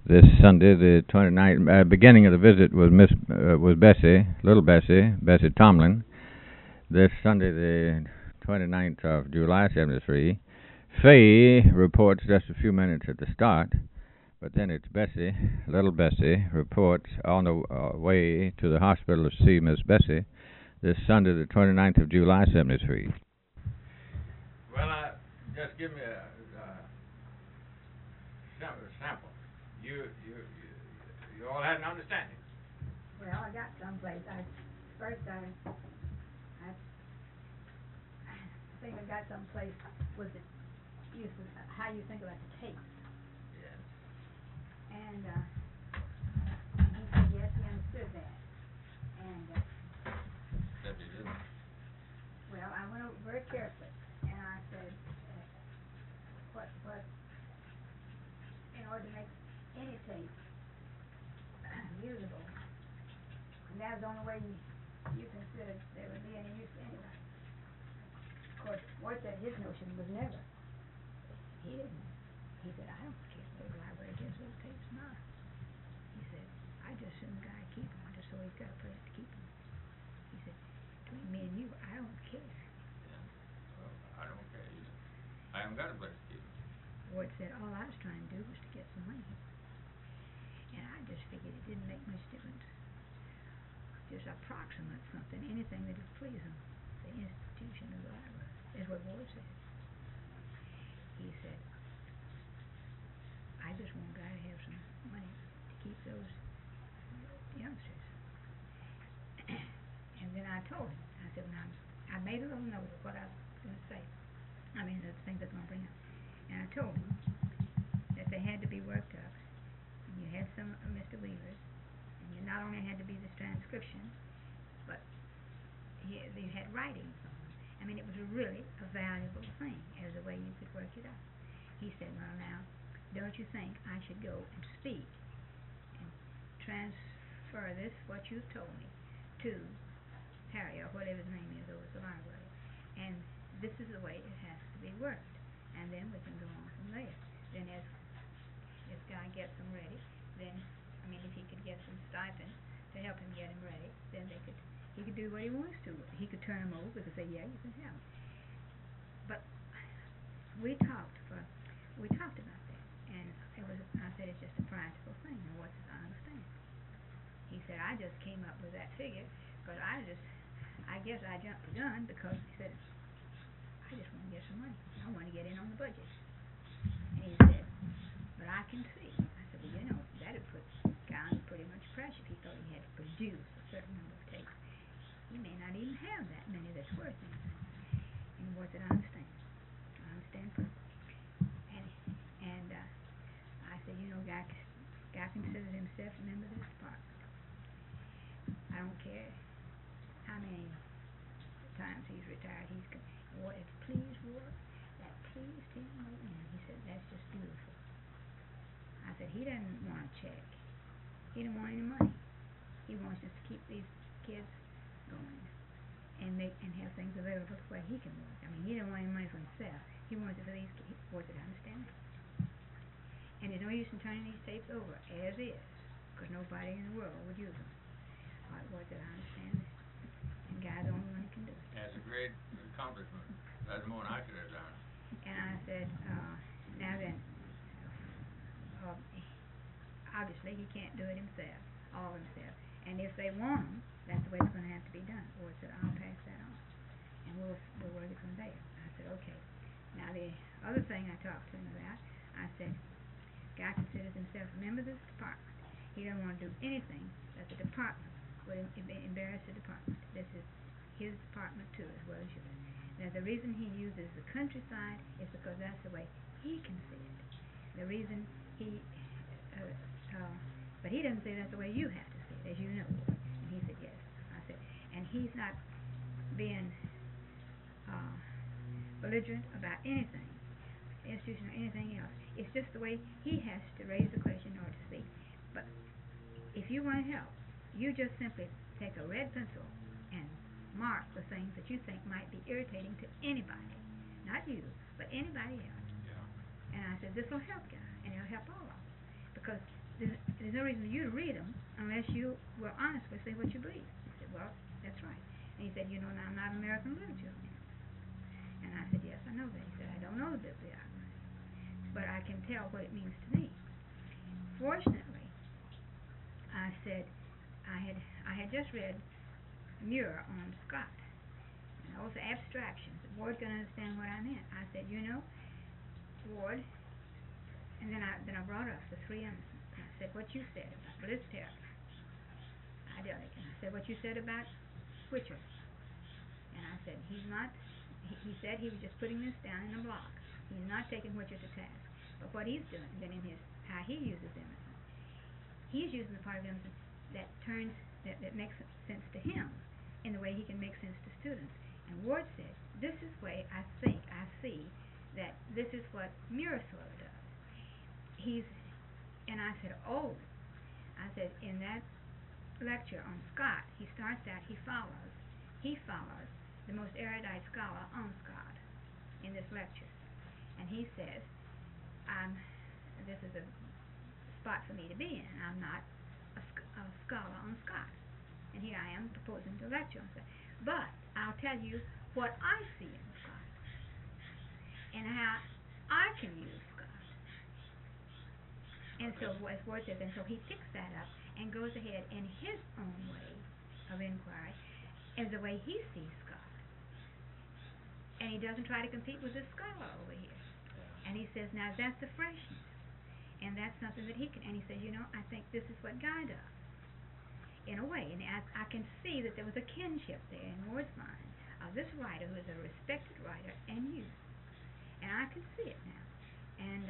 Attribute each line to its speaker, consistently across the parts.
Speaker 1: This Sunday, the 29th, beginning of the visit was Bessie, little Bessie Tomlin. This Sunday, the 29th of July, 73. Faye reports just a few minutes at the start, but then it's Bessie, little Bessie, reports on the way to the hospital to see Miss Bessie this Sunday, the 29th of July, 73. Well, just give me a sample. You all had an understanding.
Speaker 2: Well, I got someplace. I think I got someplace with the use of how you think about the tapes.
Speaker 1: Yes.
Speaker 2: And he said yes, he understood that. And
Speaker 1: Except he didn't.
Speaker 2: well, I went over very carefully, and I said, what in order to make any tape usable, and that's the only way you considered there would be any use to anybody. Of course, Ward said his notion was never. He didn't. He said, I don't care whether the library gets those tapes or not. He said, I just assume the guy keep them just so he's got a place to keep them. He said, between me and you, I don't care.
Speaker 1: Yeah. Well, I don't care either. I haven't got a place to keep them.
Speaker 2: Ward said, all I was trying to do was to get some money. And I just figured it didn't make much difference. Just approximate something, anything that would please him. The institution of the library is what Ward said. He said, I just want a guy to have some money to keep those youngsters. And then I told him, I said, now, I made a little note of what I was going to say. I mean, the things I was going to bring up. And I told him that they had to be worked up. And you had some of Mr. Weaver's. And you not only had to be this transcription, but you had writings on them. I mean, it was really a valuable thing as a way you could work it up. He said, well, now, don't you think I should go and speak and transfer this, what you've told me, to Harry, or whatever his name is, over at the library. And this is the way it has to be worked. And then we can go on from there. Then as this guy gets them ready, then, I mean, if he could get some stipend to help him get them ready, then he could do what he wants to. He could turn them over and say, yeah, you can have them. But we talked about that, and I said it's just a practical thing, and what's his understanding? He said, I just came up with that figure, but I guess I jumped the gun because he said, I just want to get some money. I want to get in on the budget. And he said, but I can see. I said, well, you know, that would put guy under pretty much pressure if he thought he had to produce a certain number of tapes. He may not even have that many that's worth anything. And what did I understand? I understand perfectly. And I said, you know, guy considers himself a member of this department. I don't care how many times he's retired. What it pleased Ward, that pleased him. He said, that's just beautiful. I said, he doesn't want a check. He don't want any money. He wants us to keep these kids going and have things available where he can work. I mean, he don't want any money for himself. He wants it for these kids. Ward said, I understand that. And there's no use in turning these tapes over as is, because nobody in the world would use them. Ward said, I understand that. And Guy's the only one who can do it.
Speaker 1: That's a great accomplishment. That's more than I could have done.
Speaker 2: And I said, now then, obviously he can't do it himself, all himself. And if they want them, that's the way it's going to have to be done. Ward said, I'll pass that on, and we'll work it from there. I said, okay. Now the other thing I talked to him about, I said, Guy considers himself a member of this department. He doesn't want to do anything that the department would embarrass the department. This is his department too, as well as yours. Now the reason he uses the countryside is because that's the way he can see it. The reason but he doesn't say that's the way you have to see it, as you know. And he said yes. I said, and he's not being belligerent about anything, institution or anything else. It's just the way he has to raise the question or to speak. But if you want to help, you just simply take a red pencil and mark the things that you think might be irritating to anybody, not you, but anybody else.
Speaker 1: Yeah.
Speaker 2: And I said, this will help Guy, and it'll help all of us, because there's no reason for you to read them unless you were honest with say what you believe. He said, well, that's right. And he said, you know, now I'm not American literature. And I said, yes, I know that. He said, I don't know the bibliography, but I can tell what it means to me. Fortunately, I said, I had just read Muir on Scott, and those are abstractions. Ward can understand what I meant. I said, you know, Ward, and then I brought up the three Emersons. And I said, what you said about Bliss Terry, idyllic, and I said what you said about Whicher, and I said he's not. He said he was just putting this down in a block. He's not taking Whicher to task. But what he's doing, then in his how he uses Emerson, he's using the part of Emerson that makes sense to him in the way he can make sense to students. And Ward said, this is the way I see that this is what Muir sort of does. And I said, oh, I said, in that lecture on Scott, he starts out, he follows the most erudite scholar on Scott in this lecture. And he says, this is a spot for me to be in. I'm not a scholar on Scott. And here I am proposing to lecture on Scott. But I'll tell you what I see in Scott and how I can use Scott. And so, as Ward says, and so he picks that up and goes ahead in his own way of inquiry as the way he sees Scott. And he doesn't try to compete with this scholar over here. And he says, now that's the freshness. And that's something that he can, and he says, you know, I think this is what Guy does. In a way, and I can see that there was a kinship there in Ward's mind of this writer who is a respected writer and you. And I can see it now. And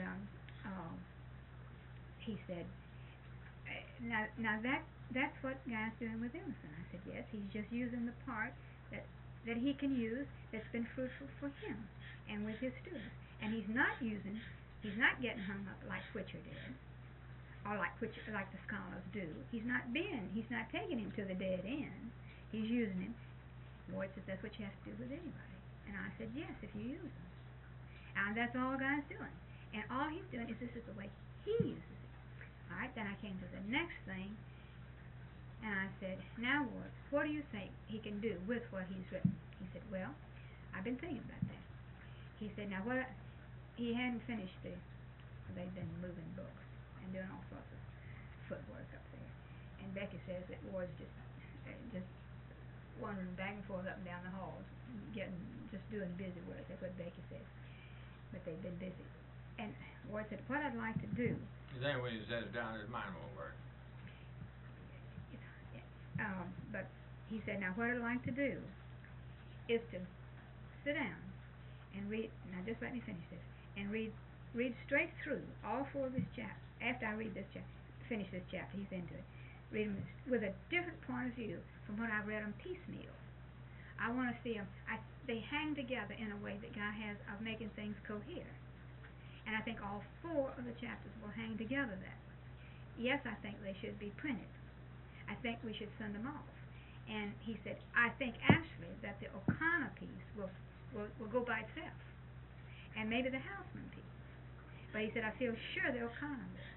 Speaker 2: he said, now that's what Guy's doing with Emerson. I said, yes, he's just using the part that he can use that's been fruitful for him and with his students. And he's not getting hung up like Whicher did, or like the scholars do. He's not taking him to the dead end. He's using him. Ward says that's what you have to do with anybody. And I said, yes, if you use him. And that's all Guy's doing. And all he's doing is this is the way he uses it. All right, then I came to the next thing, and I said, now Ward, what do you think he can do with what he's written? He said, well, I've been thinking about that. He said, now he hadn't finished they've been moving books and doing all sorts of footwork up there. And Becky says that Ward's just wandering back and forth up and down the halls, just doing busy work. That's what Becky says. But they've been busy. And Ward said, what I'd like to do...
Speaker 1: Then when he sets down, his mind won't work.
Speaker 2: But he said, now what I'd like to do is to sit down and read... Now just let me finish this. And read straight through all four of his chapters. After I read this chapter, finish this chapter, he's into it. Read them with a different point of view from what I've read them piecemeal. I want to see them... they hang together in a way that Guy has of making things cohere. And I think all four of the chapters will hang together that way. Yes, I think they should be printed. I think we should send them off. And he said, I think actually that the O'Connor piece will go by itself. And maybe the Houseman piece. But he said, I feel sure the O'Connor will.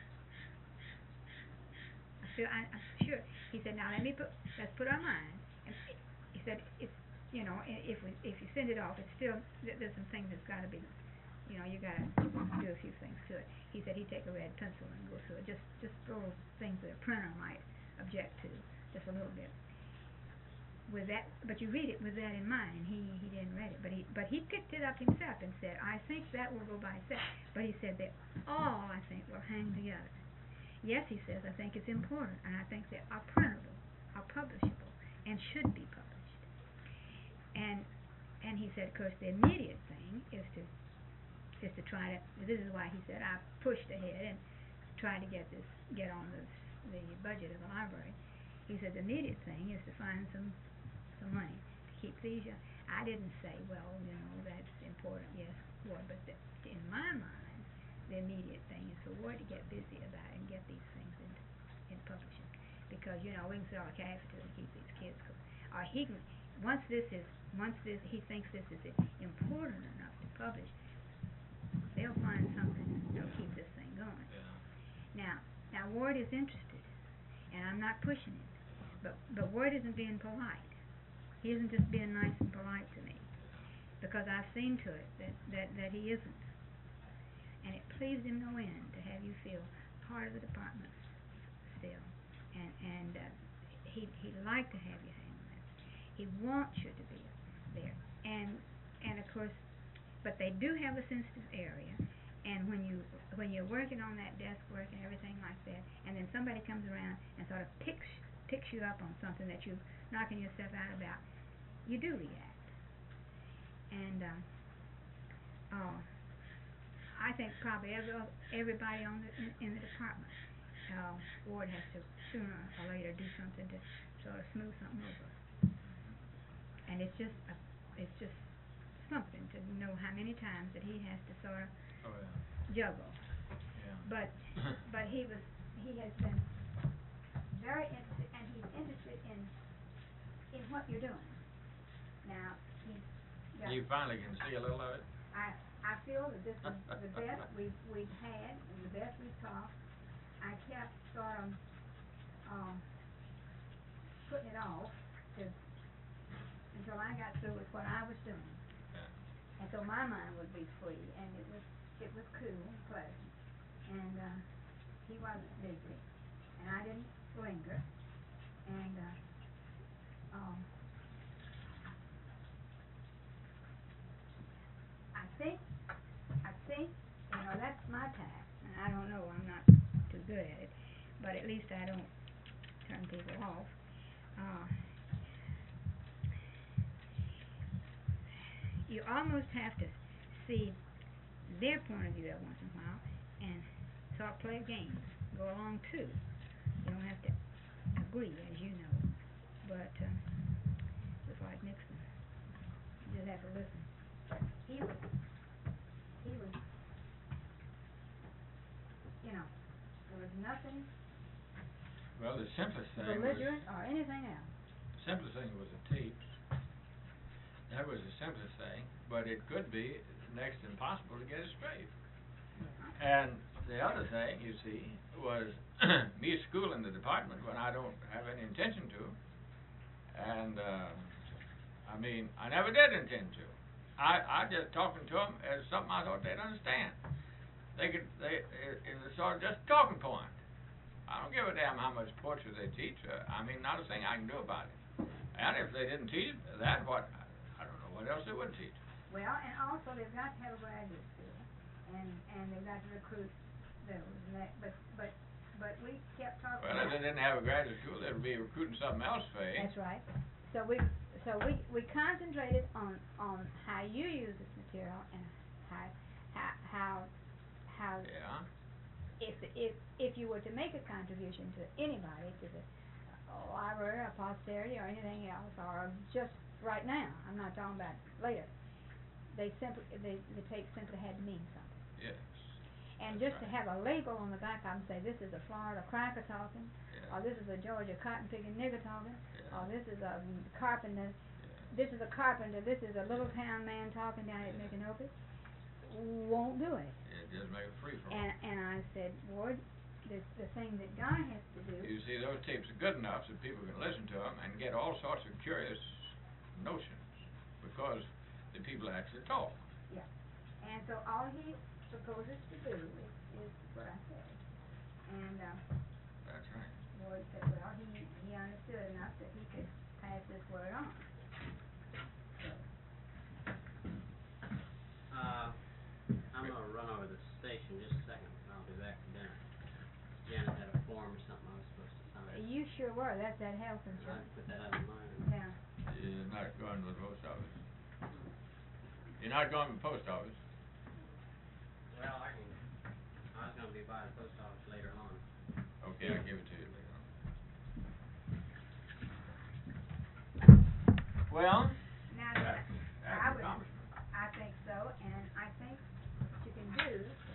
Speaker 2: I'm sure. He said, now let's put our mind. And he said, it's, you know, if you send it off, it's still, there's some things that's got to be, you know, you got to do a few things to it. He said he'd take a red pencil and go through it, just those things that a printer might object to, just a little bit. With that, but you read it with that in mind, and he didn't read it, but he picked it up himself and said, I think that will go by itself. But he said they all, I think, will hang together. Yes, he says, I think it's important, and I think they are printable, are publishable, and should be published. And he said, of course, the immediate thing is to try to. This is why he said I pushed ahead and tried to get on the budget of the library. He said the immediate thing is to find some money to keep these. I didn't say, well, you know, that's important. Yes, Ward, but in my mind, the immediate thing is for Ward to get busy about it and get these things in publishing, because you know we can sell a cafeteria to keep these kids cool. Or he can once he thinks this is important enough to publish, they'll find something that'll keep this thing going.
Speaker 1: Yeah.
Speaker 2: Now Ward is interested, and I'm not pushing it, but Ward isn't being polite. He isn't just being nice and polite to me, because I've seen to it that he isn't. And it pleased him no end to have you feel part of the department still, and he'd like to have you hang with. He wants you to be there, and of course, but they do have a sensitive area, and when you're working on that desk work and everything like that, and then somebody comes around and sort of picks you up on something that you're knocking yourself out about, you do react. And I think probably everybody in the department, Ward has to sooner or later do something to sort of smooth something over. And it's just something to know how many times that he has to sort of juggle.
Speaker 3: Yeah.
Speaker 2: But he has been very interested, and he's interested in what you're doing. Now
Speaker 3: You finally can see a little of it?
Speaker 2: I feel that this is the best we've had and the best we've talked. I kept sort of putting it off until I got through with what I was doing.
Speaker 3: Yeah.
Speaker 2: And so my mind would be free, and it was cool and pleasant. And he wasn't busy, and I didn't linger. And I think, that's my task, and I don't know, I'm not too good at it, but at least I don't turn people off. You almost have to see their point of view every once in a while, and sort of play a game, go along too. You don't have to agree, as you know, but just like Nixon, you just have to listen. He was, there was nothing
Speaker 3: Well, the simplest thing
Speaker 2: belligerent or anything else.
Speaker 3: was the tapes. That was the simplest thing, but it could be next to impossible to get it straight. And the other thing, you see, was me schooling the department when I don't have any intention to. And I mean, I never did intend to. I just talking to them as something I thought they'd understand. It was sort of just a talking point. I don't give a damn how much poetry they teach. I mean, not a thing I can do about it. And if they didn't teach that, I don't know what else they would teach.
Speaker 2: Well, and also they've got to have a graduate school, and they've got to recruit those. And that, but we kept talking.
Speaker 3: Well, if they didn't have a graduate school, they'd be recruiting something else, Faye.
Speaker 2: That's right. So we concentrated on how you use this material and how
Speaker 3: Yeah.
Speaker 2: if you were to make a contribution to anybody, to the library or posterity or anything else, or just right now, I'm not talking about later, the tape simply had to mean something.
Speaker 3: Yes.
Speaker 2: And
Speaker 3: That's
Speaker 2: just to
Speaker 3: right.
Speaker 2: have a label on the back of them, say this is a Florida cracker talking,
Speaker 3: Yeah.
Speaker 2: or this is a Georgia cotton picking nigger talking,
Speaker 3: Yeah.
Speaker 2: or this is a carpenter, this is a carpenter, this is a little town man talking down at Micanopy, won't do it.
Speaker 3: Yeah, just make it free for
Speaker 2: And I said, Ward, the thing that Guy has to do.
Speaker 3: You see, those tapes are good enough so people can listen to them and get all sorts of curious notions because the people actually talk.
Speaker 2: Yeah. And so all he proposes to do is what I said. And
Speaker 3: That's right.
Speaker 2: Ward said, well, he understood enough that he could pass this word on. So.
Speaker 4: I'm gonna run over to the station just a second, and I'll be back for dinner. Janet had a form or something I was supposed to sign.
Speaker 2: You sure were. That's that health
Speaker 4: I
Speaker 2: insurance.
Speaker 4: put that out of mind.
Speaker 2: Yeah.
Speaker 3: You're not going to the post office. You're not going to the post office.
Speaker 4: Well, I was gonna be by the post office later on.
Speaker 3: Okay, I'll give it to you later on. Well,
Speaker 2: Now,
Speaker 3: that's
Speaker 2: I
Speaker 3: an
Speaker 2: would,
Speaker 3: accomplishment.
Speaker 2: I think so, and I think what you can do.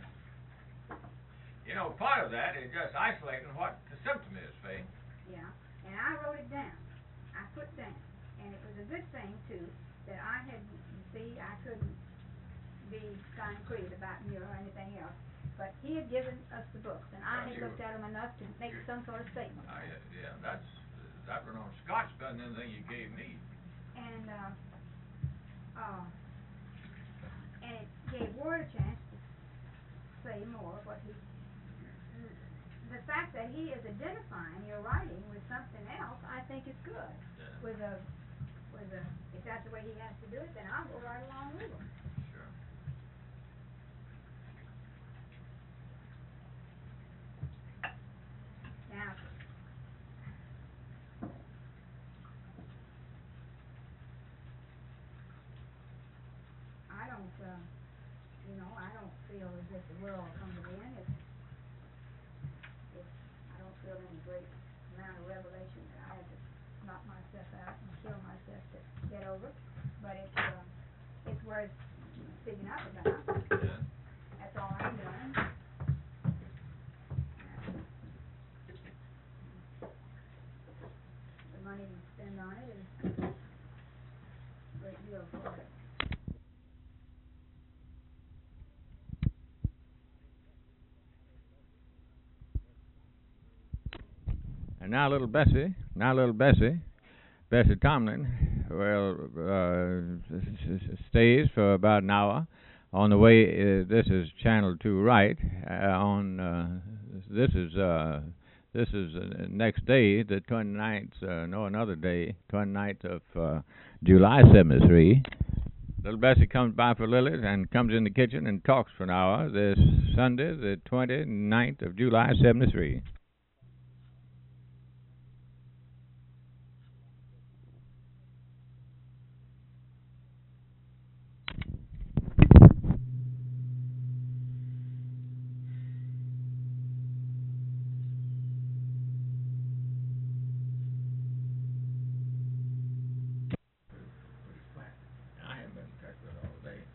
Speaker 3: You know, part of that is just isolating what the symptom is, Faye.
Speaker 2: Yeah, and I wrote it down. I put down, and it was a good thing too that I had. You see, I couldn't be concrete about Muir or anything else, But he had given us the books, and I
Speaker 3: Well,
Speaker 2: had
Speaker 3: you-
Speaker 2: looked at them enough to make some sort of statement.
Speaker 3: Yeah, that was on Scott's better than anything you gave me.
Speaker 2: And, and it gave Ward a chance to say more what he, the fact that he is identifying your writing with something else, I think is good.
Speaker 3: Yeah.
Speaker 2: If that's the way he has to do it, then I'll go right along with him.
Speaker 3: Sure.
Speaker 2: Now, I don't feel as if the world comes to an end. I don't feel any great amount of revelation that I had to knock myself out and kill myself to get over. But it's worth speaking up about.
Speaker 3: Yeah.
Speaker 2: That's all I'm doing. The money we spend on it is a great deal for it.
Speaker 1: And now little Bessie, Bessie Tomlin, stays for about an hour. On the way, this is Channel 2 right. This is next day, the 29th, another day, 29th of July 73. Little Bessie comes by for Lily and comes in the kitchen and talks for an hour this Sunday, the 29th of July 73.
Speaker 3: I haven't been in touch with her all day.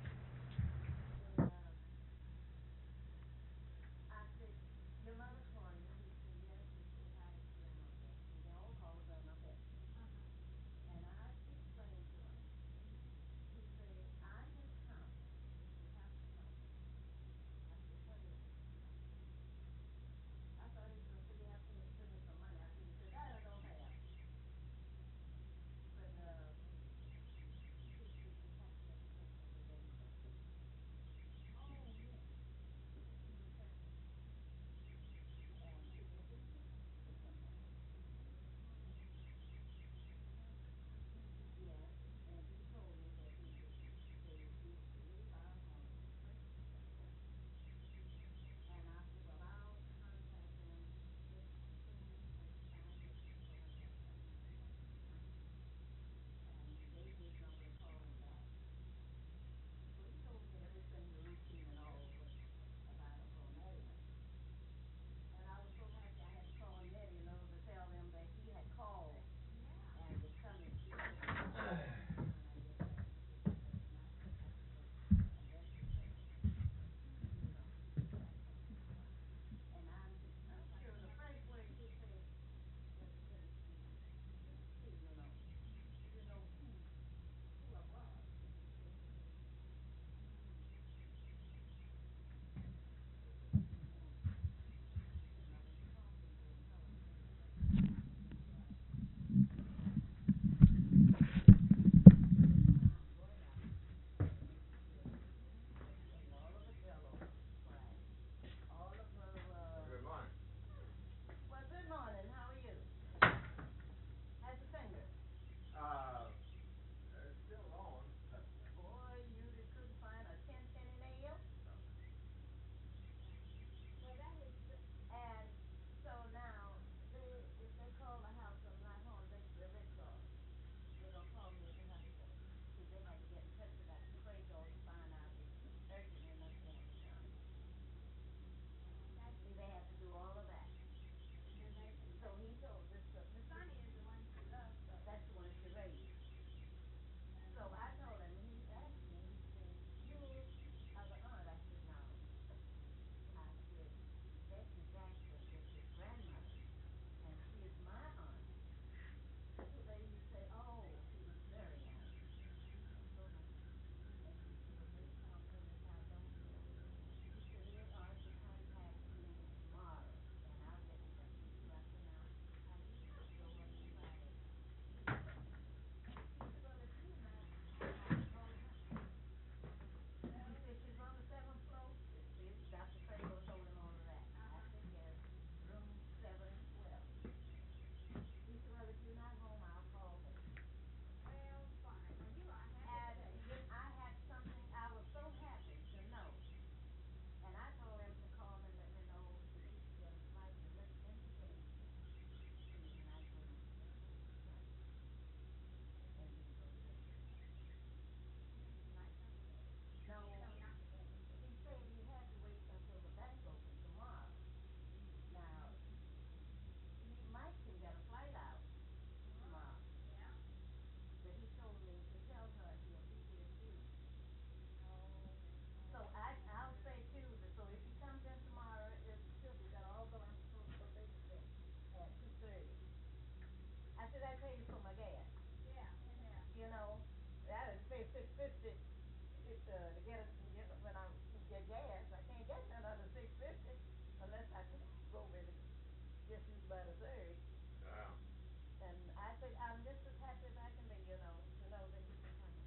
Speaker 5: when I get gas, I can't get none under 650 unless I do go over to just use by the surge.
Speaker 3: Yeah.
Speaker 5: And I say I'm just as happy as I can be, to know that he's coming.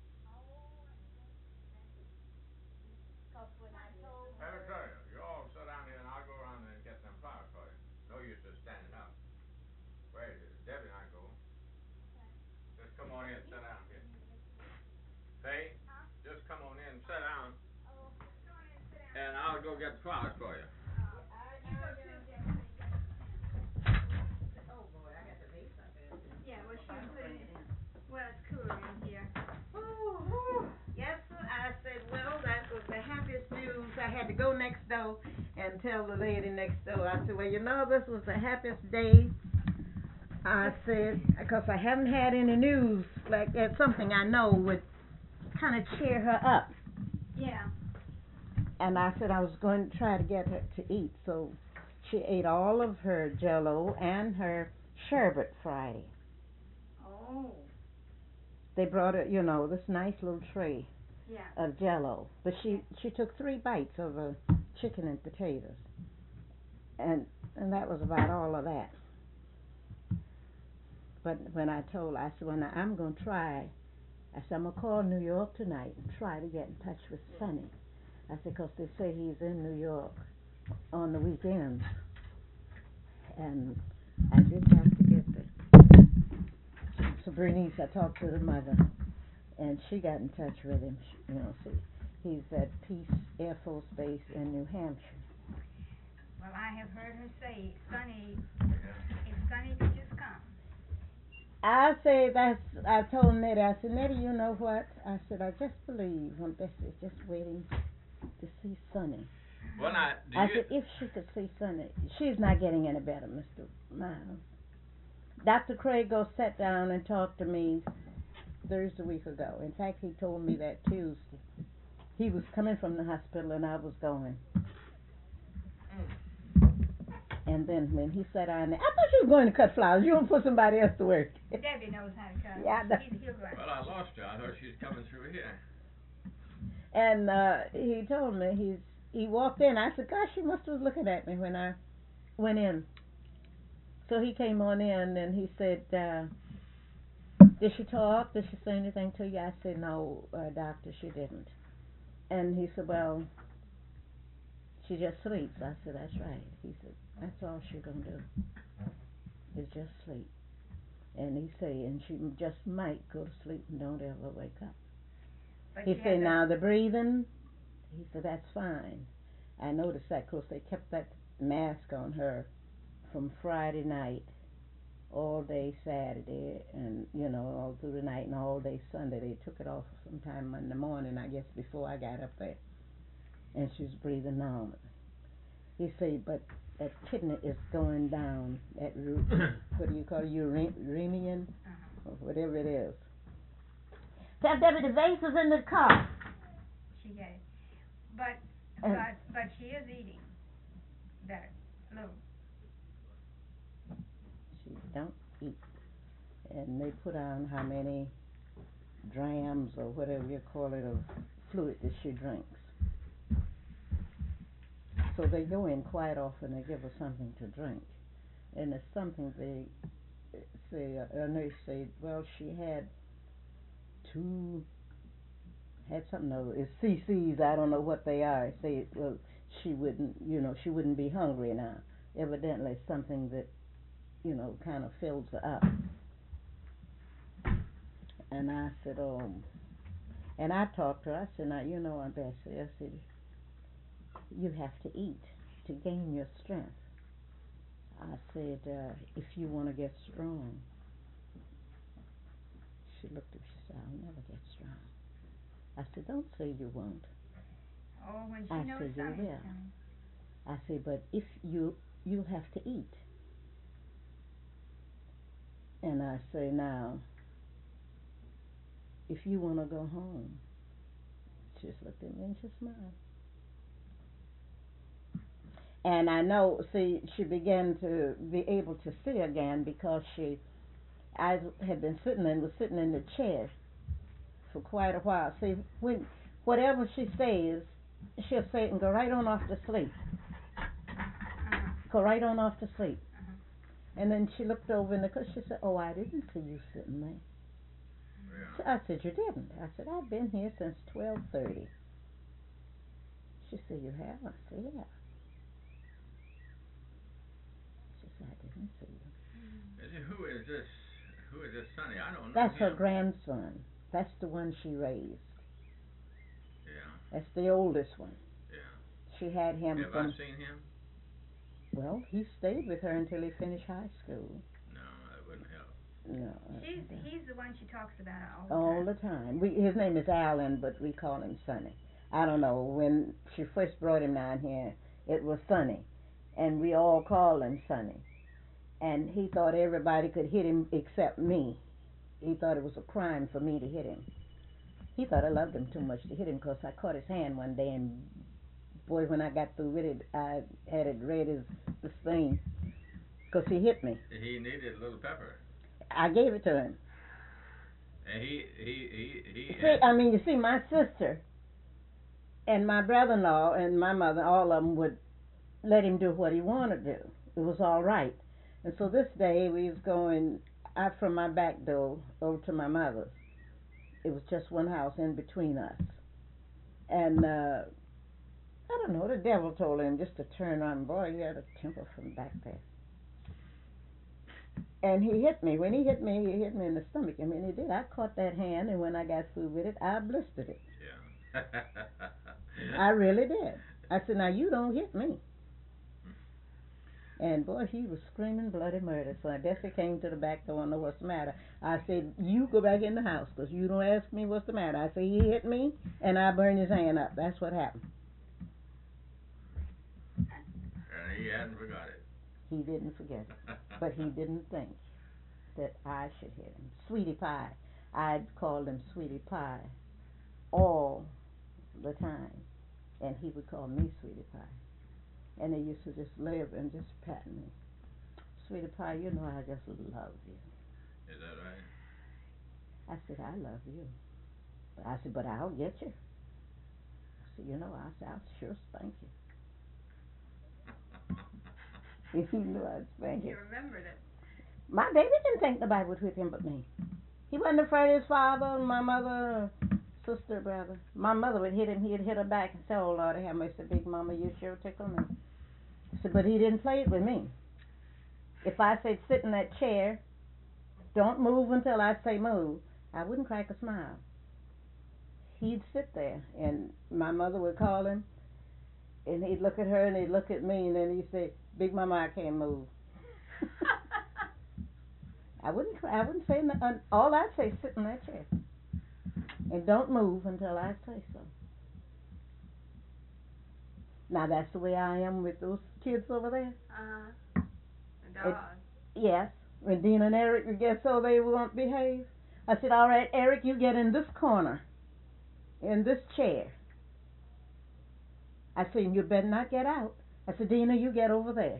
Speaker 5: Cause when I told
Speaker 3: Let me
Speaker 5: her,
Speaker 3: tell you, you all sit down here and I'll go around there and get them flowers for you. No use just standing up. Wait, Debbie and I go. Just come on in and sit down here. Faye, just come on in and sit down. And I'll go get the flowers for you.
Speaker 5: oh boy, I got the vase up there too.
Speaker 2: Yeah, well, she can put it in. Well, it's cooler in here.
Speaker 5: Yes, sir. I said, well, that was the happiest news. I had to go next door and tell the lady next door. I said, well, this was the happiest day. I said, because I haven't had any news like that, something I know would kind of cheer her up.
Speaker 2: Yeah.
Speaker 5: And I said I was going to try to get her to eat. So she ate all of her Jell-O and her sherbet Friday.
Speaker 2: Oh.
Speaker 5: They brought her, this nice little tray.
Speaker 2: Yeah.
Speaker 5: Of Jell-O, but she took 3 bites of chicken and potatoes, and that was about all of that. But when I told her, I said, well, now I'm gonna try. I said, I'm gonna call New York tonight and try to get in touch with Sonny. I said, 'cause they say he's in New York on the weekends, and I did have to get there. So Bernice, I talked to the mother. And she got in touch with him. He's at Peace Air Force Base in New Hampshire.
Speaker 2: Well, I have heard her say, Sonny, if Sonny could just come.
Speaker 5: I told Nettie, I said, Nettie, you know what? I said, I just believe Aunt Bessie is just waiting to see Sonny.
Speaker 3: Well, now,
Speaker 5: I said, if she could see Sonny, she's not getting any better, Mr. Miles. Dr. Crago sat down and talked to me Thursday week ago. In fact, he told me that Tuesday. He was coming from the hospital and I was going. And then when he sat down there, I thought you were going to cut flowers. You don't put somebody else to work.
Speaker 2: Debbie knows how to cut.
Speaker 5: Yeah.
Speaker 2: He'll go out.
Speaker 3: Well, I lost her. I thought she was coming through here.
Speaker 5: And he told me he walked in. I said, gosh, she must have was looking at me when I went in. So he came on in and he said, did she talk? Did she say anything to you? I said, no, doctor, she didn't. And he said, well, she just sleeps. I said, that's right. He said, that's all she's going to do is just sleep. And he said, and she just might go to sleep and don't ever wake up.
Speaker 2: But
Speaker 5: He said, now the breathing, he said, that's fine. I noticed that because they kept that mask on her from Friday night all day Saturday and, all through the night and all day Sunday. They took it off sometime in the morning, I guess, before I got up there. And she was breathing normal. He said, but that kidney is going down, that what do you call it, uranium, or whatever it is. Tell Debbie the vase is in the car.
Speaker 2: She got it. But she is eating better. Little.
Speaker 5: She don't eat. And they put on how many drams or whatever you call it of fluid that she drinks. So they go in quite often and give her something to drink. And it's something they say, a nurse said, well, she had something, it's CCs, I don't know what they are. Say, well, she wouldn't be hungry now. Evidently it's something that, kind of fills her up. And I said, and I talked to her, I said, now, Aunt Bessie, I said, you have to eat to gain your strength. I said, if you want to get strong. She looked at me, she said, I'll never get strong. I said, don't say you won't.
Speaker 2: Oh, when she knows something's coming.
Speaker 5: I said, but if you have to eat. And I say, now, if you want to go home. She just looked at me and she smiled. And I know, see, she began to be able to see again because I had been was sitting in the chair for quite a while. See, when whatever she says, she'll say it and go right on off to sleep. Go right on off to sleep. And then she looked over in the cushion. She said, "Oh, I didn't see you sitting there."
Speaker 1: Yeah.
Speaker 5: So I said, "You didn't?" I said, "I've been here since 12:30." She said, "You have?" I said, "Yeah." She said, "I didn't see you."
Speaker 1: Who is this? Who is this Sonny? I don't know
Speaker 5: That's her
Speaker 1: him.
Speaker 5: grandson. That's the one she raised.
Speaker 1: Yeah.
Speaker 5: That's the oldest one.
Speaker 1: Yeah.
Speaker 5: She had him
Speaker 1: Have
Speaker 5: from.
Speaker 1: I seen him?
Speaker 5: Well, he stayed with her until he finished high school.
Speaker 1: No, that wouldn't help.
Speaker 5: No.
Speaker 2: He's the one she talks about
Speaker 5: All the time. His name is Alan, but we call him Sonny. I don't know. When she first brought him down here, it was Sonny, and we all called him Sonny. And he thought everybody could hit him except me. He thought it was a crime for me to hit him. He thought I loved him too much to hit him because I caught his hand one day, and boy, when I got through with it, I had it red as the stain because he hit me.
Speaker 1: He needed a little pepper.
Speaker 5: I gave it to him.
Speaker 1: And he
Speaker 5: You see, my sister and my brother-in-law and my mother, all of them would let him do what he wanted to do. It was all right. And so this day we was going out from my back door over to my mother's. It was just one house in between us. And I don't know, the devil told him just to turn on. Boy, he had a temper from back there. And he hit me. When he hit me in the stomach. I mean, he did. I caught that hand, and when I got through with it, I blistered it.
Speaker 1: Yeah.
Speaker 5: I really did. I said, "Now you don't hit me." And boy, he was screaming bloody murder. So I guess he came to the back door and know what's the matter. I said, "You go back in the house, 'cause you don't ask me what's the matter." I said, "He hit me, and I burned his hand up. That's what happened."
Speaker 1: And he hadn't forgot it.
Speaker 5: He didn't forget it, but he didn't think that I should hit him. Sweetie Pie. I'd called him Sweetie Pie all the time, and he would call me Sweetie Pie. And they used to just lay up and just pat me. "Sweetie Pie, you know I just love you."
Speaker 1: Is that right?
Speaker 5: I said, "I love you." I said, "But I'll get you." I said, I'll sure spank you. If he knew I'd spank
Speaker 2: You
Speaker 5: you.
Speaker 2: remembered it.
Speaker 5: My baby didn't think nobody would whip him but me. He wasn't afraid of his father, my mother, sister, brother. My mother would hit him, he'd hit her back and say, "Oh, Lord, have mercy, Big Mama, you sure tickle me." I said, but he didn't play it with me. If I said, "Sit in that chair, don't move until I say move," I wouldn't crack a smile. He'd sit there, and my mother would call him, and he'd look at her, and he'd look at me, and then he'd say, "Big Mama, I can't move." I wouldn't say nothing. All I'd say is, "Sit in that chair, and don't move until I say so." Now that's the way I am with those kids over there.
Speaker 2: The dog.
Speaker 5: Yes, when Dean and Eric would get so they won't behave, I said, "All right, Eric, you get in this corner, in this chair." I said, "You better not get out." I said, "Dina, you get over there."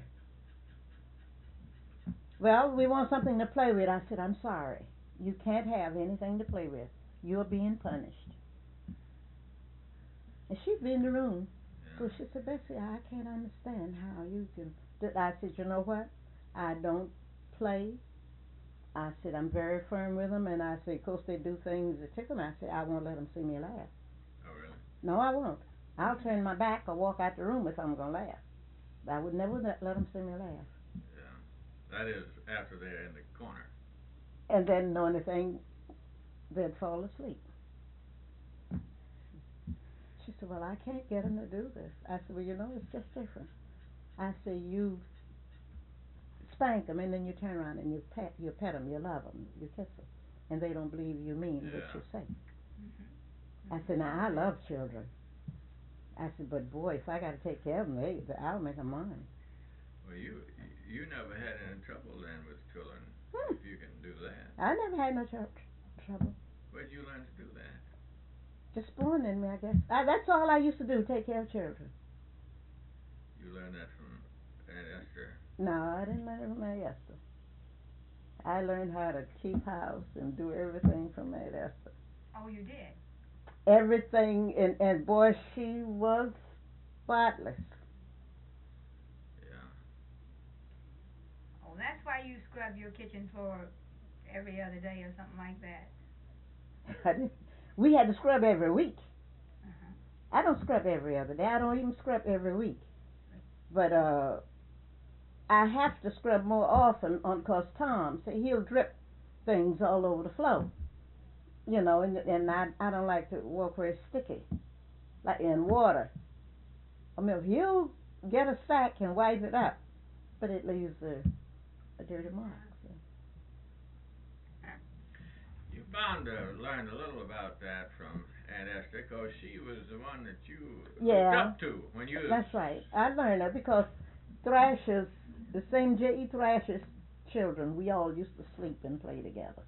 Speaker 5: "Well, we want something to play with." I said, "I'm sorry. You can't have anything to play with. You're being punished." And she'd be in the room. So she said, "Bessie, I can't understand how you can." I said, "You know what? I don't play." I said, "I'm very firm with them." And I said, "Of course, they do things that tickle me." I said, "I won't let them see me laugh."
Speaker 1: Oh, really?
Speaker 5: No, I won't. I'll turn my back or walk out the room if I'm going to laugh. But I would never let them see me laugh.
Speaker 1: Yeah. That is after they're in the corner.
Speaker 5: And then the only thing, they'd fall asleep. She said, "Well, I can't get them to do this." I said, "Well, it's just different." I said, "You spank them, and then you turn around and you pet them, you love them, you kiss them, and they don't believe you mean what you say." I said, "Now, I love children." I said, "But boy, if I got to take care of them, I'll make them mine."
Speaker 1: Well, you never had any trouble then with children, if you can do that.
Speaker 5: I never had no trouble.
Speaker 1: Where'd you learn to do that?
Speaker 5: Just born in me, I guess. That's all I used to do, take care of children.
Speaker 1: You learned that from Aunt Esther?
Speaker 5: No, I didn't learn it from Aunt Esther. I learned how to keep house and do everything from Aunt Esther.
Speaker 2: Oh, you did?
Speaker 5: everything, and boy, she was spotless.
Speaker 1: Yeah.
Speaker 2: Oh, that's why you scrub your kitchen floor every other day or something like that.
Speaker 5: We had to scrub every week.
Speaker 2: Uh-huh.
Speaker 5: I don't scrub every other day. I don't even scrub every week. But I have to scrub more often on cause Tom, see, he'll drip things all over the floor. You know, and I don't like to walk where it's sticky, like in water. I mean, if you get a sack and wipe it up, but it leaves a dirty mark. So.
Speaker 1: You bound to learn a little about that from Aunt Esther, 'cause she was the one that you looked up to when you was...
Speaker 5: That's right. I learned that because Thrasher's, the same J.E. Thrasher's children, we all used to sleep and play together.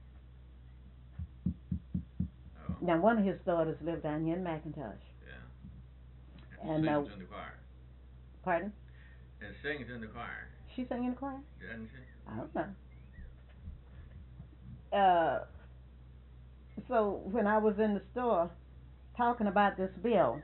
Speaker 1: Oh.
Speaker 5: Now, one of his daughters lived down here in McIntosh.
Speaker 1: Yeah.
Speaker 5: And
Speaker 1: sings in the choir.
Speaker 5: Pardon?
Speaker 1: And sings in the choir.
Speaker 5: She sang in the choir?
Speaker 1: Doesn't she?
Speaker 5: I don't know. So when I was in the store talking about this bill,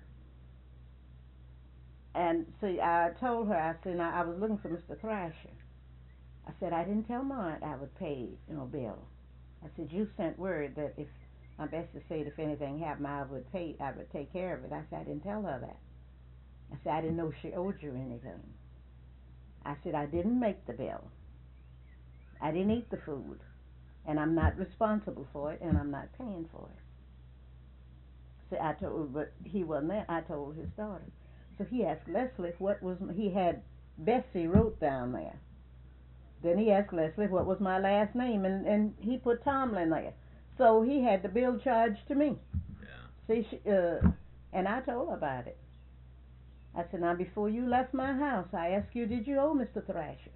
Speaker 5: and see, I told her, I said, I was looking for Mr. Thrasher. I said, I didn't tell Ma I would pay, bill. I said, you sent word that if my Bessie said if anything happened, I would take care of it. I said, I didn't tell her that. I said, I didn't know she owed you anything. I said, I didn't make the bill. I didn't eat the food. And I'm not responsible for it, and I'm not paying for it. So I told, but he wasn't there. I told his daughter. So he asked Leslie what was, he had Bessie wrote down there. Then he asked Leslie what was my last name, and he put Tomlin there. So he had the bill charged to me.
Speaker 1: Yeah.
Speaker 5: See, and I told her about it. I said, now before you left my house, I asked you, did you owe Mr. Thrasher?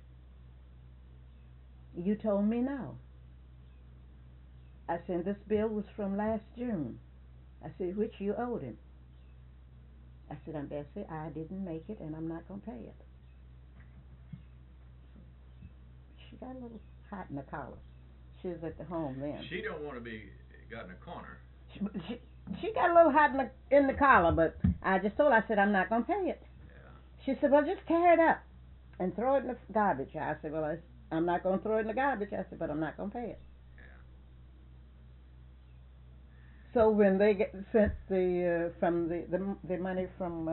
Speaker 5: You told me no. I said, this bill was from last June. I said, which you owed him. I said, Aunt Bessie, I didn't make it, and I'm not going to pay it. She got a little hot in the collar. She was at the home then.
Speaker 1: She don't want to be got in a corner.
Speaker 5: She got a little hot in the collar, but I just told her, I said, I'm not going to pay it.
Speaker 1: Yeah.
Speaker 5: She said, well, just tear it up and throw it in the garbage. I said, well, I'm not going to throw it in the garbage. I said, but I'm not going to pay it. So when they sent from the money from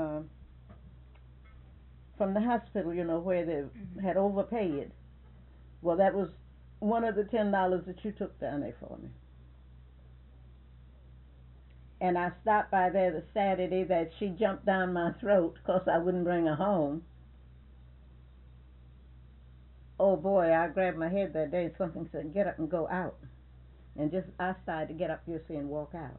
Speaker 5: the hospital, where they had overpaid, well, that was one of the $10 that you took down there for me. And I stopped by there the Saturday that she jumped down my throat because I wouldn't bring her home. Oh boy, I grabbed my head that day and something said, get up and go out. And I started to get up, you see, and walk out.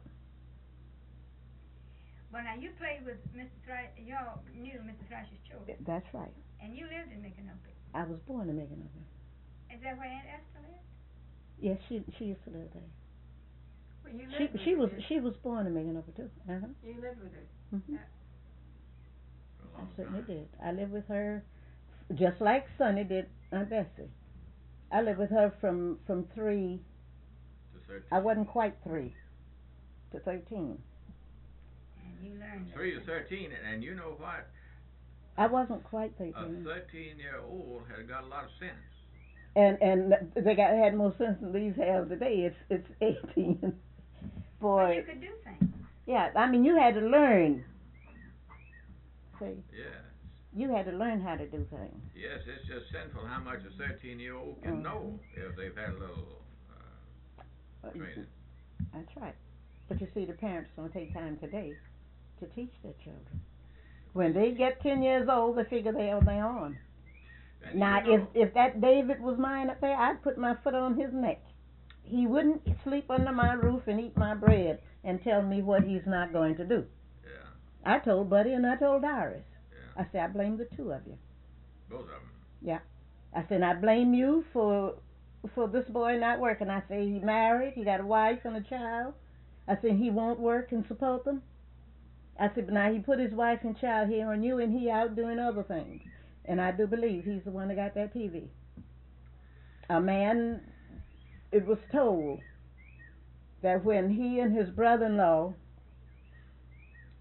Speaker 2: But now you played with Mr. Thrasher, y'all knew Mr. Thrasher's children.
Speaker 5: That's right.
Speaker 2: And you lived in Micanopy.
Speaker 5: I was born in Micanopy.
Speaker 2: Is that where Aunt Esther lived?
Speaker 5: Yes, she used to live there.
Speaker 2: Well, you lived
Speaker 5: She was born in Micanopy too. Uh-huh.
Speaker 2: You lived with her.
Speaker 5: Mm-hmm.
Speaker 1: Yeah.
Speaker 5: I certainly did. I lived with her just like Sonny did Aunt Bessie. I lived with her from 3
Speaker 1: to 13.
Speaker 5: I wasn't quite 3 to 13.
Speaker 2: And you learned
Speaker 1: 3 to 13, and you know what?
Speaker 5: I wasn't quite
Speaker 1: A
Speaker 5: 13.
Speaker 1: 13-year-old had got a lot of sense.
Speaker 5: And they had more sense than these have today. It's 18. Boy.
Speaker 2: But you could do things.
Speaker 5: Yeah, I mean you had to learn. See?
Speaker 1: Yes.
Speaker 5: You had to learn how to do things.
Speaker 1: Yes, it's just sinful how much a 13-year-old can know if they've had a little training.
Speaker 5: That's right. But you see, the parents don't take time today to teach their children. When they get 10 years old, they figure they're on their own.
Speaker 1: And
Speaker 5: Now, if that David was mine up there, I'd put my foot on his neck. He wouldn't sleep under my roof and eat my bread and tell me what he's not going to do.
Speaker 1: Yeah.
Speaker 5: I told Buddy and I told Doris.
Speaker 1: Yeah.
Speaker 5: I said, I blame the two of you.
Speaker 1: Both of them.
Speaker 5: Yeah. I said, I blame you for this boy not working. I said, he married, he got a wife and a child. I said, he won't work and support them. I said, but now he put his wife and child here on you and he out doing other things. And I do believe he's the one that got that TV. A man, it was told that when he and his brother-in-law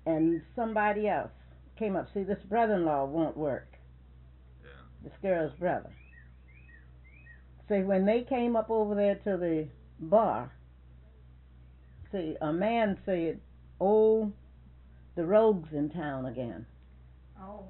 Speaker 5: and somebody else came up. See, this brother-in-law won't work.
Speaker 1: Yeah.
Speaker 5: This girl's brother. See, when they came up over there to the bar, see, a man said, "Oh, the rogue's in town again."
Speaker 2: Oh,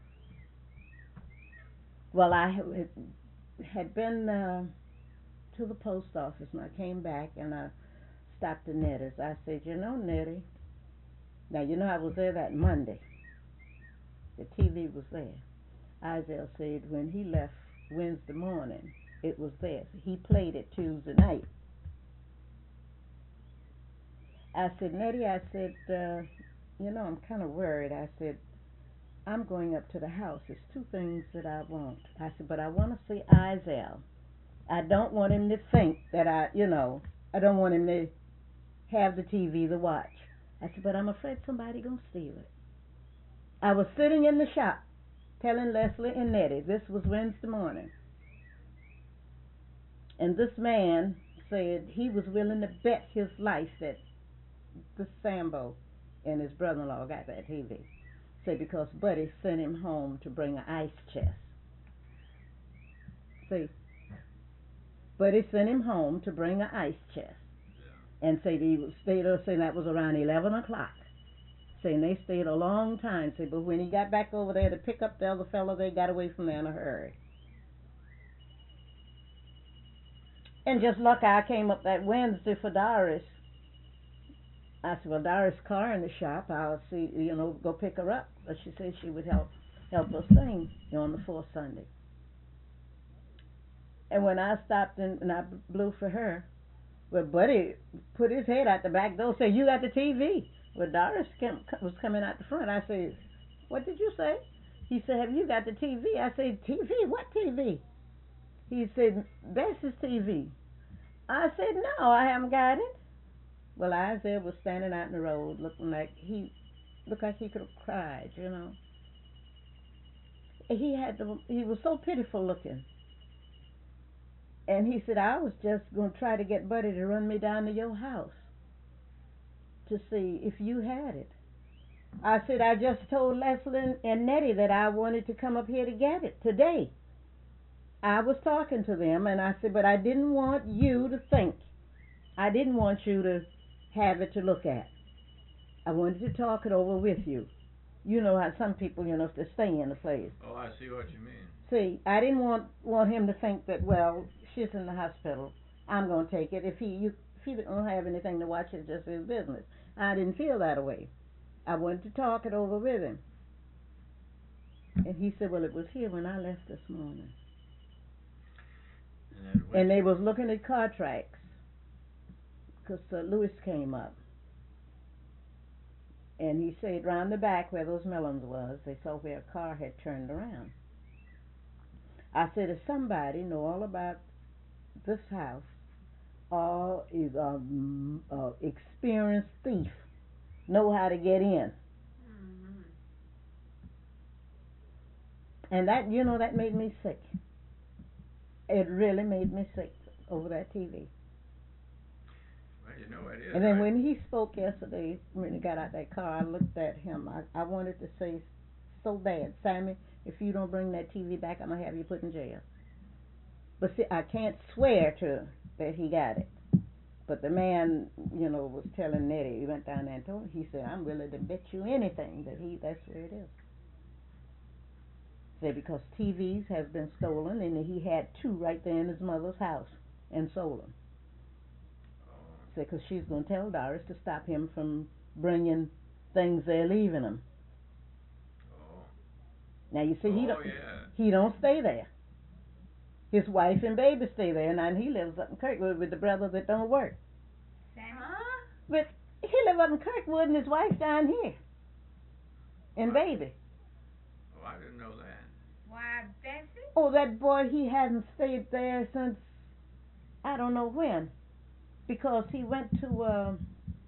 Speaker 5: Well, I had been to the post office, and I came back, and I stopped at Nettie's. I said, "You know, Nettie, now you know I was there that Monday. The TV was there." Isaiah said when he left Wednesday morning, it was there. So he played it Tuesday night. I said, "Nettie," I said, "you know, I'm kind of worried." I said, "I'm going up to the house. There's two things that I want." I said, "But I want to see Isaiah. I don't want him to think that I don't want him to have the TV to watch." I said, "But I'm afraid somebody gonna steal it." I was sitting in the shop telling Leslie and Nettie this was Wednesday morning, and this man said he was willing to bet his life that this Sambo and his brother-in-law got that TV. Say because Buddy sent him home to bring an ice chest. See, Buddy sent him home to bring an ice chest, and say he stayed there. Saying that was around 11 o'clock. Saying they stayed a long time. Say, but when he got back over there to pick up the other fellow, they got away from there in a hurry. And just lucky I came up that Wednesday for Doris. I said, "Well, Doris' car in the shop. I'll see, go pick her up." But she said she would help us sing on the fourth Sunday. And when I stopped and I blew for her, well, Buddy put his head out the back door, said, "You got the TV?" Well, Doris was coming out the front. I said, "What did you say?" He said, "Have you got the TV?" I said, "TV? What TV?" He said, "Bess's TV." I said, "No, I haven't got it." Well, Isaiah was standing out in the road looking like he could have cried, He was so pitiful looking. And he said, "I was just going to try to get Buddy to run me down to your house to see if you had it." I said, "I just told Leslie and Nettie that I wanted to come up here to get it today." I was talking to them, and I said, "But I didn't want you to think. I didn't want you to have it to look at. I wanted to talk it over with you. You know how some people, if they stay in a place."
Speaker 1: Oh, I see what you mean.
Speaker 5: See, I didn't want him to think that, well, she's in the hospital, I'm going to take it. If he don't have anything to watch, it's just his business. I didn't feel that way. I wanted to talk it over with him. And he said, "Well, it was here when I left this morning." And they was looking at car tracks, because Lewis came up. And he said round the back where those melons was, they saw where a car had turned around. I said, "If somebody know all about this house, or is a experienced thief, know how to get in."
Speaker 2: mm-hmm.
Speaker 5: And that made me sick. It really made me sick over that TV.
Speaker 1: Well, it is.
Speaker 5: And then when he spoke yesterday, when he got out that car, I looked at him. I wanted to say so bad, "Sammy, if you don't bring that TV back, I'm going to have you put in jail." But see, I can't swear to that he got it. But the man, was telling Nettie, he went down there and told him, he said, "I'm willing to bet you anything that's where it is." Say, because TVs have been stolen, and he had two right there in his mother's house and sold them. Say, because she's going to tell Doris to stop him from bringing things they're leaving him.
Speaker 1: Oh.
Speaker 5: Now you see,
Speaker 1: yeah.
Speaker 5: he don't stay there. His wife and baby stay there, and he lives up in Kirkwood with the brother that don't work. But he lives up in Kirkwood, and his wife down here, and baby.
Speaker 1: Oh, I didn't know that.
Speaker 2: Why, Bessie?
Speaker 5: Oh, that boy, he hasn't stayed there since I don't know when, because he went to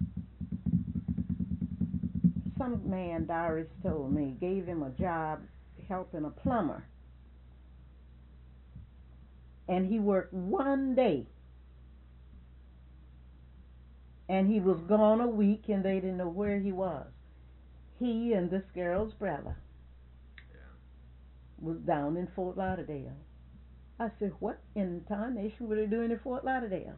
Speaker 5: some man, Doris told me, gave him a job helping a plumber. And he worked one day. And he was gone a week, and they didn't know where he was. he and this girl's brother
Speaker 3: Yeah.
Speaker 5: was down in Fort Lauderdale. I said, what in tarnation were they doing in Fort Lauderdale?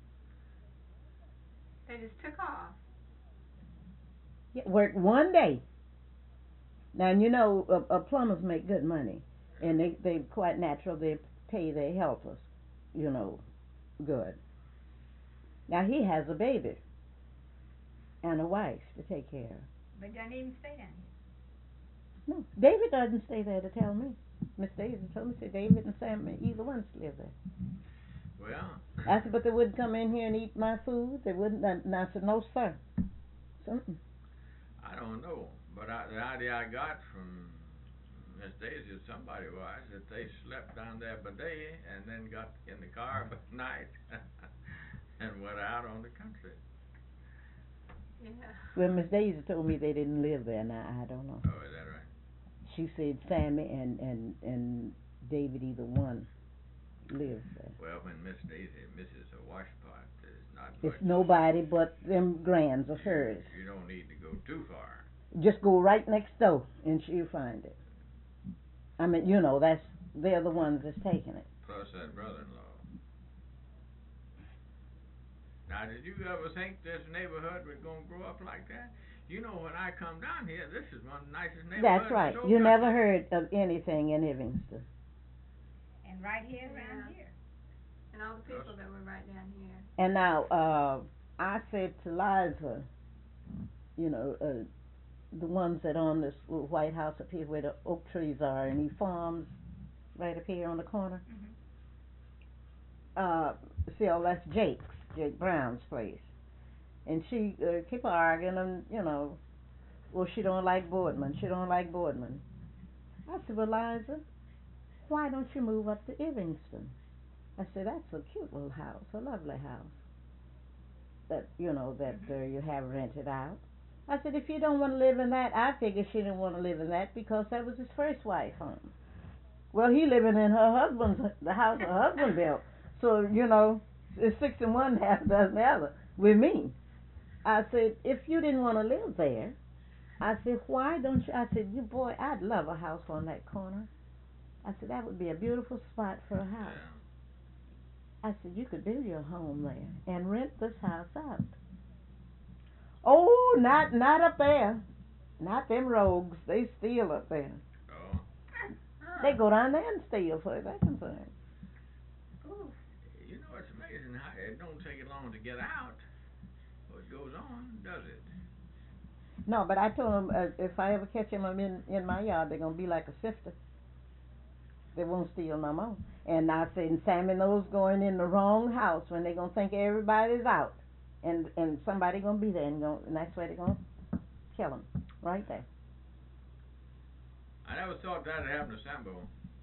Speaker 2: They just took off.
Speaker 5: Yeah, worked one day. Now, you know, plumbers make good money, and they quite natural. They pay their helpers, you know, good. Now, he has a baby and a wife to take care of.
Speaker 2: But doesn't even stay down here.
Speaker 5: No, David doesn't stay there to tell me. Miss Daisy told me, said David and Sam, either one's live there.
Speaker 3: Well.
Speaker 5: I said, but they wouldn't come in here and eat my food. They wouldn't. And I said, no, sir. Something.
Speaker 3: I don't know, but the idea I got from Miss Daisy, somebody was, that they slept down there by day and then got in the car by night and went out on the country.
Speaker 2: Yeah.
Speaker 5: Well, Miss Daisy told me they didn't live there. Now I don't know.
Speaker 3: Oh, is that right?
Speaker 5: She said Sammy and David, either one, lives there.
Speaker 3: Well, when Miss Daisy misses a washpot, there's not much.
Speaker 5: It's nobody but them grands of hers.
Speaker 3: You don't need to go too far.
Speaker 5: Just go right next door and she'll find it. I mean, you know, they're the ones that's taking it.
Speaker 3: Plus that brother-in-law. Now, did you ever think this neighborhood was going to grow up like that? You know, when I come down here, this is one of the nicest neighborhoods.
Speaker 5: That's right.
Speaker 3: in the
Speaker 5: You
Speaker 3: whole
Speaker 5: never
Speaker 3: country.
Speaker 5: heard of anything in Evanston.
Speaker 2: And right here around here.
Speaker 6: And all the people that were right down here.
Speaker 5: And now, I said to Liza, you know, the ones that own this little White House up here where the oak trees are, and he farms right up here on the corner. See, oh, that's Jake Brown's place. And she keep arguing, and you know, well, she don't like Boardman. She don't like Boardman. I said, well, Liza, why don't you move up to Evanston? I said, that's a cute little house, a lovely house. That you know that you have rented out. I said, if you don't want to live in that, I figured she didn't want to live in that because that was his first wife home. Well, he living in the house her husband built. So, you know, it's 6 in one, half a dozen the other with me. I said, if you didn't want to live there, I said, why don't you? I said, you boy, I'd love a house on that corner. I said, that would be a beautiful spot for a house.
Speaker 3: Yeah.
Speaker 5: I said, you could build your home there and rent this house out. Oh, not up there. Not them rogues. They steal up there.
Speaker 3: Oh.
Speaker 5: They go down there and steal for that concern.
Speaker 3: You know, it's amazing how it don't take it long to get out. What goes on, does it?
Speaker 5: No, but I told them if I ever catch them in my yard, they're gonna be like a sifter. They won't steal no more. And I said, and Sammy knows going in the wrong house when they're gonna think everybody's out, and somebody gonna be there, and that's where they're gonna kill them right there.
Speaker 3: I never thought that'd happen to Sambo.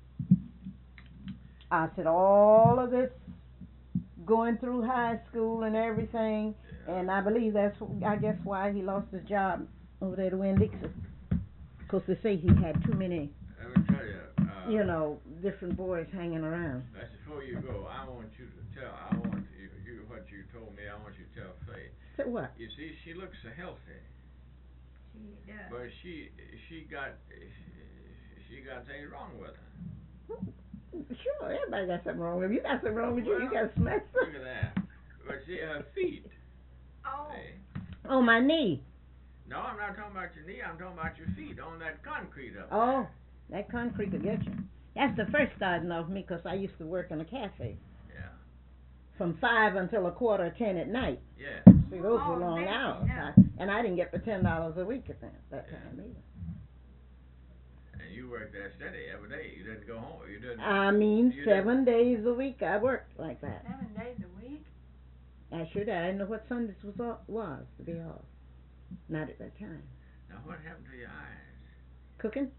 Speaker 5: I said all of this going through high school and everything, and I believe that's I guess why he lost his job over there to Winn-Dixie, because they say he had too many,
Speaker 3: Let me tell you.
Speaker 5: you know, different boys hanging around.
Speaker 3: That's before you go. I want you to tell. I want you what you told me. I want you to tell Faye.
Speaker 5: So what?
Speaker 3: You see, she looks so healthy,
Speaker 2: She does.
Speaker 3: but she got things wrong with her.
Speaker 5: Sure, everybody got something wrong with you. You got something wrong with you. You got smashed.
Speaker 3: Look at that. But see, her feet.
Speaker 2: Oh.
Speaker 3: See?
Speaker 5: Oh, my knee.
Speaker 3: No, I'm not talking about your knee. I'm talking about your feet on that concrete up
Speaker 5: Oh, that concrete will get you. That's the first starting off me, 'cause I used to work in a cafe
Speaker 3: there. Yeah.
Speaker 5: from 5 until 9:45 at night.
Speaker 3: Yeah.
Speaker 5: See, those
Speaker 2: Oh,
Speaker 5: were long
Speaker 2: that's
Speaker 5: hours.
Speaker 2: enough.
Speaker 5: And I didn't get the $10 a week at that time either.
Speaker 3: And you worked there steady every day. You didn't go home. You didn't.
Speaker 5: I mean,
Speaker 3: you
Speaker 5: 7 days a week I worked like that.
Speaker 6: 7 days a week?
Speaker 5: I sure did. I didn't know what Sundays was to be off. Not at that time.
Speaker 3: Now what happened to your eyes?
Speaker 5: Cooking.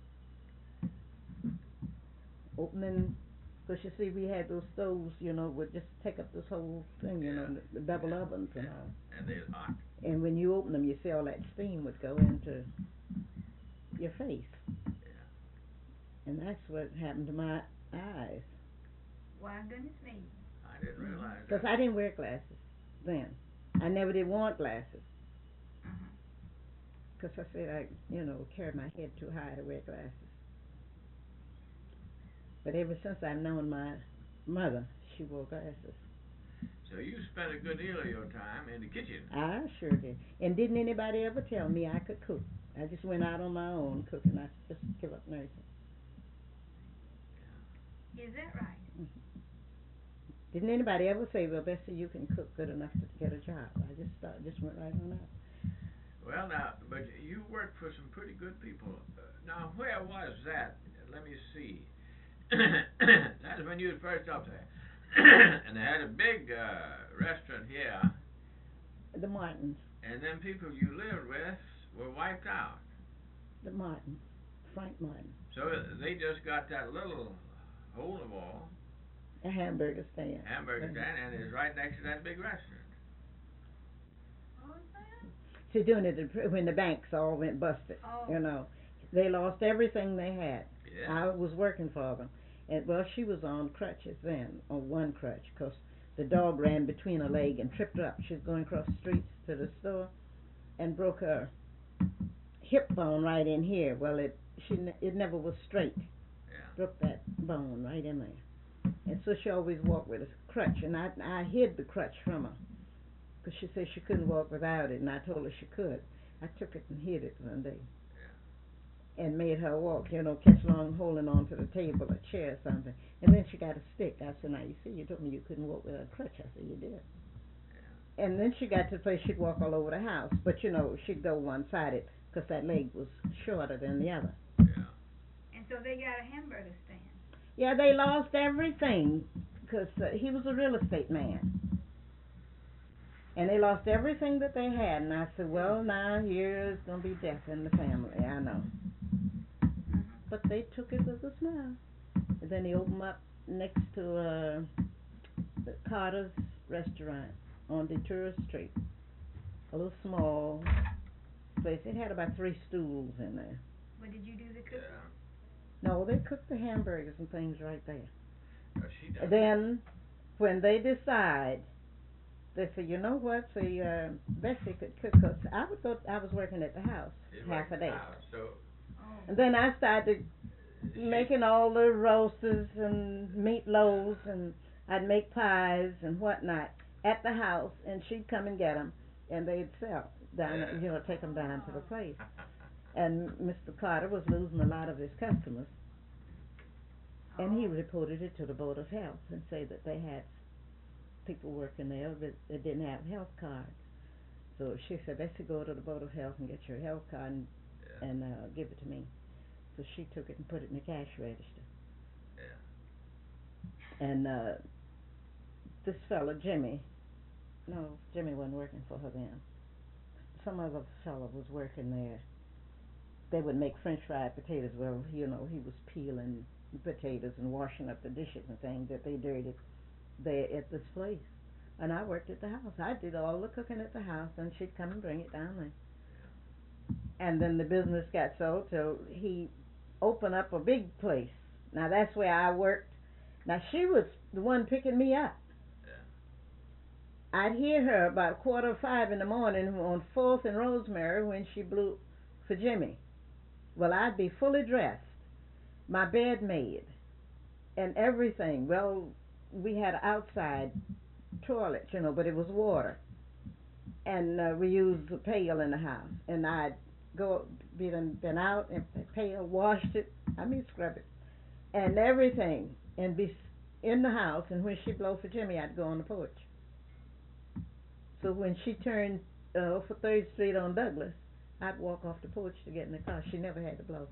Speaker 5: Opening. Because you see, we had those stoves, you know, would just take up this whole thing, you know, the double ovens and all.
Speaker 3: And they're hot.
Speaker 5: And when you open them, you see all that steam would go into your face.
Speaker 3: Yeah.
Speaker 5: And that's what happened to my eyes.
Speaker 2: Why, goodness me.
Speaker 3: I didn't realize
Speaker 5: Because
Speaker 3: that.
Speaker 5: I didn't wear glasses then. I never did want glasses. 'cause I said carry my head too high to wear glasses. But ever since I've known my mother, she wore glasses.
Speaker 3: So you spent a good deal of your time in the kitchen.
Speaker 5: I sure did. And didn't anybody ever tell me I could cook? I just went out on my own cooking. I just give up nursing.
Speaker 2: Is that right?
Speaker 5: Didn't anybody ever say, well, Bessie, you can cook good enough to get a job? I just went right on out.
Speaker 3: Well, now, but you worked for some pretty good people. Now, where was that? Let me see. That's when you was first up there. And they had a big restaurant here.
Speaker 5: The Martins.
Speaker 3: And then people you lived with were wiped out.
Speaker 5: The Martins. Frank Martin.
Speaker 3: So they just got that little hole in the wall.
Speaker 5: A hamburger stand.
Speaker 3: Hamburger stand, and it's right next to that big restaurant.
Speaker 6: What was that?
Speaker 5: She's doing it when the banks all went busted.
Speaker 6: Oh.
Speaker 5: They lost everything they had.
Speaker 3: Yeah.
Speaker 5: I was working for them. And, well, she was on crutches then, on one crutch, 'cause the dog ran between her leg and tripped her up. She was going across the street to the store and broke her hip bone right in here. Well, it never was straight.
Speaker 3: Yeah.
Speaker 5: Broke that bone right in there. And so she always walked with a crutch, and I hid the crutch from her, 'cause she said she couldn't walk without it, and I told her she could. I took it and hid it one day. And made her walk, catch along holding on to the table, a chair or something. And then she got a stick. I said, now, you see, you told me you couldn't walk without a crutch. I said, you did.
Speaker 3: Yeah.
Speaker 5: And then she got to the place she'd walk all over the house. But, she'd go one-sided, 'cause that leg was shorter than the other.
Speaker 3: Yeah.
Speaker 2: And so they got a hamburger stand.
Speaker 5: Yeah, they lost everything, 'cause he was a real estate man. And they lost everything that they had. And I said, well, now, here's going to be death in the family. I know. But they took it with a smile. And then he opened up next to the Carter's restaurant on Detroit Street. A little small place. It had about 3 stools in there.
Speaker 2: But did you do the cooking?
Speaker 3: Yeah.
Speaker 5: No, they cooked the hamburgers and things right there.
Speaker 3: She does.
Speaker 5: Then, when they decide, they say, you know what? See, Bessie could cook. 'Cause I was working at the house half a day.
Speaker 3: So
Speaker 5: And then I started making all the roasts and meatloaves, and I'd make pies and whatnot at the house, and she'd come and get them, and they'd sell down, take them down to the place. And Mr. Carter was losing a lot of his customers, and he reported it to the Board of Health and said that they had people working there that didn't have health cards. So she said, they should go to the Board of Health and get your health card and give it to me. So she took it and put it in the cash register.
Speaker 3: Yeah.
Speaker 5: And this fella, Jimmy wasn't working for her then. Some other fella was working there. They would make French fried potatoes. Well, he was peeling potatoes and washing up the dishes and things that they dirtied there at this place. And I worked at the house. I did all the cooking at the house, and she'd come and bring it down there. And then the business got sold till he opened up a big place. Now that's where I worked. Now she was the one picking me up.
Speaker 3: Yeah.
Speaker 5: I'd hear her about 4:45 in the morning on 4th and Rosemary when she blew for Jimmy. Well, I'd be fully dressed, my bed made, and everything. Well, we had an outside toilet, but it was water. And we used a pail in the house. And I'd been out and pail, washed it, scrub it, and everything, and be in the house. And when she'd blow for Jimmy, I'd go on the porch. So when she turned for 3rd Street on Douglas, I'd walk off the porch to get in the car. She never had to blow.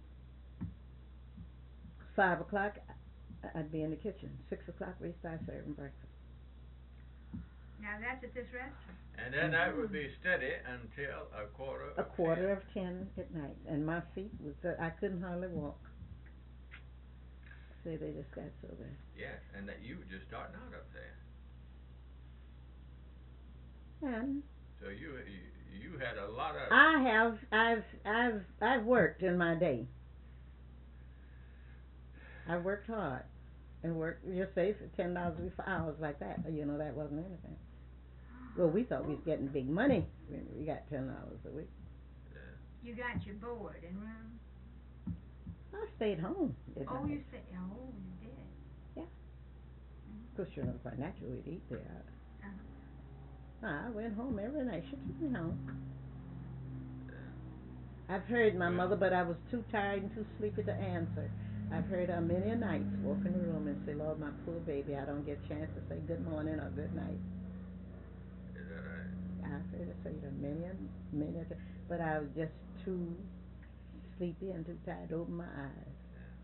Speaker 5: 5 o'clock, I'd be in the kitchen. 6 o'clock, we start serving breakfast.
Speaker 2: Now that's at this restaurant.
Speaker 3: And then that would be steady until a quarter of 10.
Speaker 5: A quarter of 10 at night. And my feet I couldn't hardly walk. See, they just got so bad.
Speaker 3: Yes, and that you were just starting out up there.
Speaker 5: And
Speaker 3: So you had a lot of.
Speaker 5: I've worked in my day. I worked hard. And worked, just say, for $10 for hours like that. That wasn't anything. Well, we thought we was getting big money when we got $10 a week.
Speaker 2: You got your board and room?
Speaker 5: I stayed home. Didn't
Speaker 2: Oh,
Speaker 5: I?
Speaker 2: you said, oh, you did.
Speaker 5: Of course, you know, quite naturally we'd eat there.
Speaker 2: Uh-huh.
Speaker 5: I went home every night. She took me home. I've heard my mother, but I was too tired and too sleepy to answer. I've heard her many a nights walk in the room and say, Lord, my poor baby, I don't get a chance to say good morning or good night.
Speaker 1: Is that right?
Speaker 5: I've heard her say that many a time. But I was just too sleepy and too tired to open my eyes.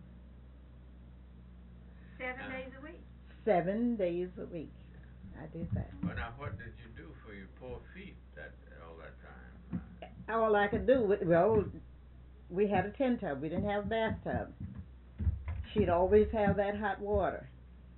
Speaker 2: 7 days a week.
Speaker 5: 7 days a week. I did that.
Speaker 1: Well, now, what did you do for your poor feet all that time?
Speaker 5: All I could do, well, we had a tin tub. We didn't have a bathtub. She'd always have that hot water.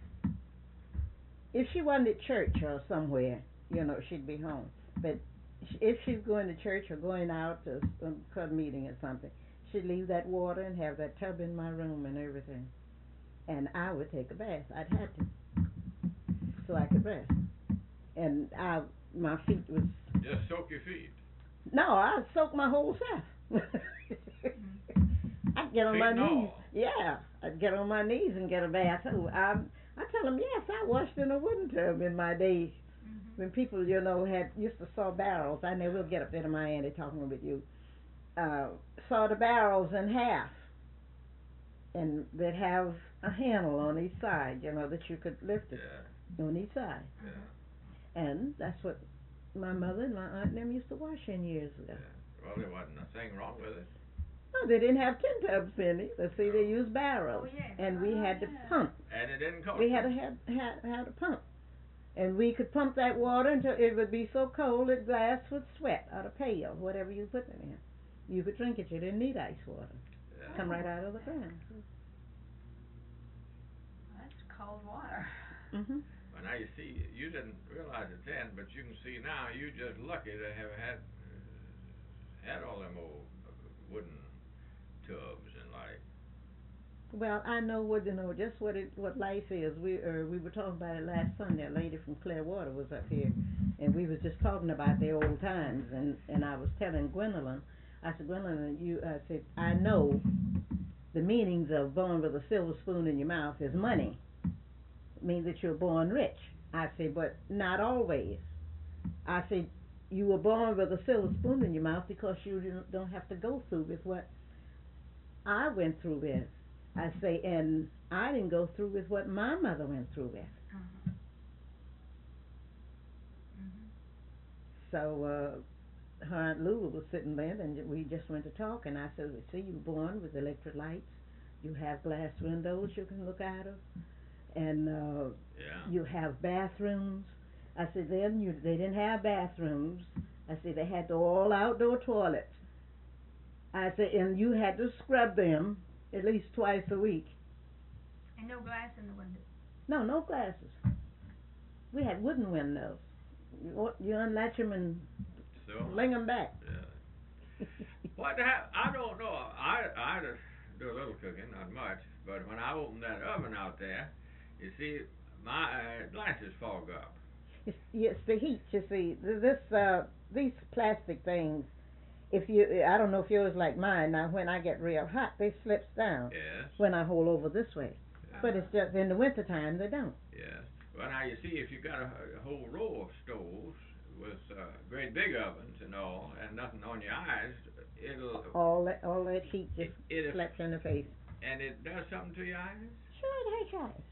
Speaker 5: If she wasn't at church or somewhere, you know, she'd be home. But if she's going to church or going out to some club meeting or something, she'd leave that water and have that tub in my room and everything. And I would take a bath. I'd have to, so I could rest. And my feet was.
Speaker 1: Just soak your feet.
Speaker 5: No, I'd soak my whole self. I'd get on my
Speaker 1: Feet and
Speaker 5: knees.
Speaker 1: all.
Speaker 5: Yeah, I'd get on my knees and get a bath. I tell them, yes, I washed in a wooden tub in my days. When people, you know, used to saw barrels. I know we'll get up there to my auntie talking with you. Saw the barrels in half, and they'd have a handle on each side, you know, that you could lift it on each side.
Speaker 1: Yeah.
Speaker 5: And that's what my mother and my aunt and them used to wash in years ago.
Speaker 1: Yeah. Well, there wasn't a thing wrong with it.
Speaker 5: No, they didn't have tin tubs, Penny. Let's see, they used barrels.
Speaker 2: Oh, yeah.
Speaker 5: And we had to pump.
Speaker 1: And it didn't cost
Speaker 5: We had to
Speaker 1: them.
Speaker 5: have to pump. And we could pump that water until it would be so cold that glass would sweat out of pail, whatever you put it in. You could drink it. You didn't need ice water.
Speaker 1: Yeah.
Speaker 5: Come right out of the ground.
Speaker 6: That's cold water.
Speaker 5: Mhm.
Speaker 1: Well, now you see, you didn't realize it then, but you can see now. You're just lucky to have had all them old wooden tubs and like.
Speaker 5: Well, I know just what life is. We were talking about it last Sunday. A lady from Clearwater was up here, and we was just talking about the old times. And I was telling Gwendolyn, I said, Gwendolyn, I said, I know the meanings of born with a silver spoon in your mouth is money. It means that you're born rich. I said, but not always. I said, you were born with a silver spoon in your mouth because you don't have to go through with what I went through with. I say, and I didn't go through with what my mother went through with.
Speaker 2: Uh-huh.
Speaker 5: So her Aunt Lula was sitting there, and we just went to talk, and I said, see, you were born with electric lights. You have glass windows you can look out of, and you have bathrooms. I said, then they didn't have bathrooms. I said, they had the all outdoor toilets. I said, and you had to scrub them at least twice a week.
Speaker 2: And no glass in the window.
Speaker 5: No glasses. We had wooden windows. You unlatch them and fling them back.
Speaker 1: Yeah. I don't know. I do a little cooking, not much, but when I open that oven out there, you see, my glasses fog up.
Speaker 5: It's the heat. You see, these plastic things. I don't know if yours like mine. Now, when I get real hot, they slips down.
Speaker 1: Yes.
Speaker 5: When I hold over this way.
Speaker 1: Yeah.
Speaker 5: But it's just in the wintertime they don't.
Speaker 1: Yes. Well, now you see, if you got a whole row of stoves with great big ovens and all, and nothing on your eyes, it'll
Speaker 5: all that heat just slaps in the face.
Speaker 1: And it does something to your eyes?
Speaker 5: Sure, it hurts your eyes.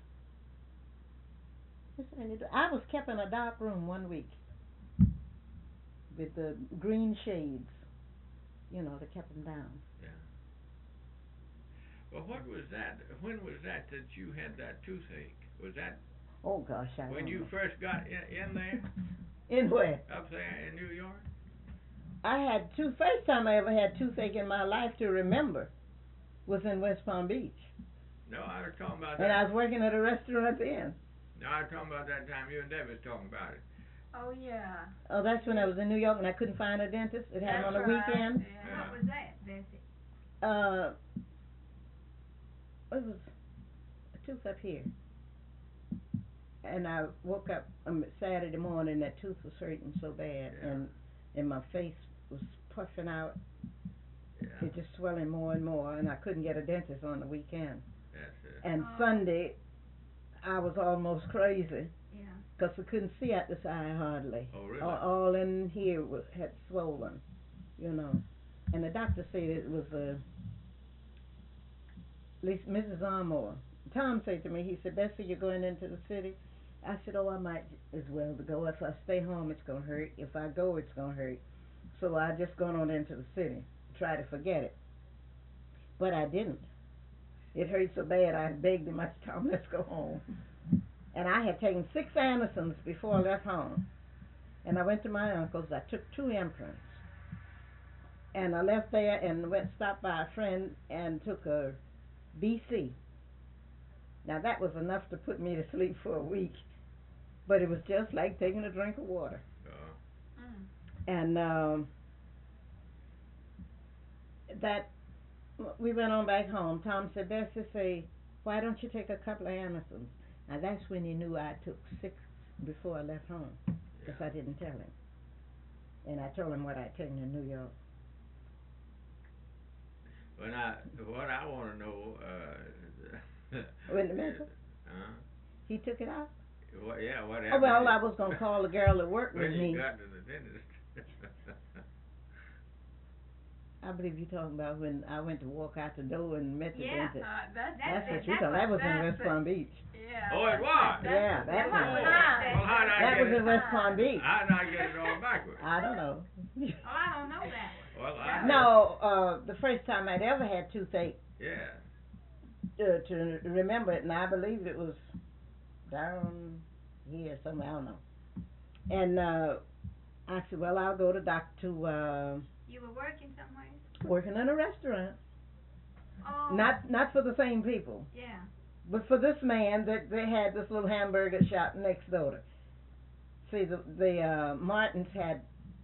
Speaker 5: I was kept in a dark room one week with the green shades, you know, that kept them down.
Speaker 1: Yeah. Well, what was that? When was that you had that toothache? Was that?
Speaker 5: Oh gosh, I
Speaker 1: when
Speaker 5: don't
Speaker 1: you
Speaker 5: know.
Speaker 1: first got in there?
Speaker 5: In where?
Speaker 1: Up there in New York?
Speaker 5: I had first time I ever had toothache in my life to remember was in West Palm Beach.
Speaker 1: No, I was talking about that.
Speaker 5: And I was working at a restaurant then.
Speaker 1: No, I was talking about that time you and Deb was talking about it.
Speaker 6: Oh, yeah.
Speaker 5: Oh, that's when I was in New York and I couldn't find a dentist. It happened on the weekend.
Speaker 6: Yeah.
Speaker 2: What was that, Bessie?
Speaker 5: It was a tooth up here. And I woke up Saturday morning, that tooth was hurting so bad,
Speaker 1: Yeah.
Speaker 5: and my face was puffing out, It just swelling more and more, and I couldn't get a dentist on the weekend.
Speaker 1: That's it.
Speaker 5: And
Speaker 2: Oh.
Speaker 5: Sunday, I was almost crazy
Speaker 2: Yeah.
Speaker 5: because we couldn't see out the side hardly.
Speaker 1: Oh, really?
Speaker 5: All in here had swollen, you know. And the doctor said it was at least Mrs. Armour. Tom said to me, he said, Bessie, you're going into the city? I said, oh, I might as well to go. If I stay home, it's going to hurt. If I go, it's going to hurt. So I just gone on into the city, try to forget it. But I didn't. It hurt so bad, I begged him, I said, Tom, let's go home. And I had taken 6 Andersons before I left home. And I went to my uncle's. I took 2 imprints. And I left there and stopped by a friend and took a BC. Now that was enough to put me to sleep for a week. But it was just like taking a drink of water. And that we went on back home. Tom said, Bessie, say, why don't you take a couple of Andersons? Now that's when he knew I took 6 before I left home, because I didn't tell him. And I told him what I'd taken in New York.
Speaker 1: What I want to know,
Speaker 5: Wait a minute.
Speaker 1: huh?
Speaker 5: He took it out?
Speaker 1: What
Speaker 5: Oh,
Speaker 1: happened?
Speaker 5: well, I was going to call the girl that worked with
Speaker 1: When
Speaker 5: me.
Speaker 1: you got to the dentist.
Speaker 5: I believe you're talking about when I went to walk out the door and met the
Speaker 6: Yeah,
Speaker 5: dentist.
Speaker 6: that's
Speaker 5: That's
Speaker 6: it.
Speaker 5: what you thought. That was in West Palm Beach.
Speaker 6: Yeah.
Speaker 1: Oh, it was?
Speaker 5: Yeah, that's
Speaker 6: was
Speaker 5: it.
Speaker 6: mine.
Speaker 1: Well, how did I
Speaker 5: That
Speaker 1: get
Speaker 5: was
Speaker 1: it?
Speaker 5: in West Palm Beach.
Speaker 1: How did I get it all backwards?
Speaker 5: I don't know.
Speaker 2: Oh, I don't know that one.
Speaker 1: Well, I
Speaker 5: No, the first time I'd ever had toothache,
Speaker 1: Yeah.
Speaker 5: to remember it, and I believe it was down here somewhere, I don't know. And I said, well, I'll go to
Speaker 2: You were working somewhere?
Speaker 5: working in a restaurant.
Speaker 2: Oh.
Speaker 5: Not for the same people,
Speaker 2: Yeah.
Speaker 5: but for this man that they had this little hamburger shop next door. See, the Martins had,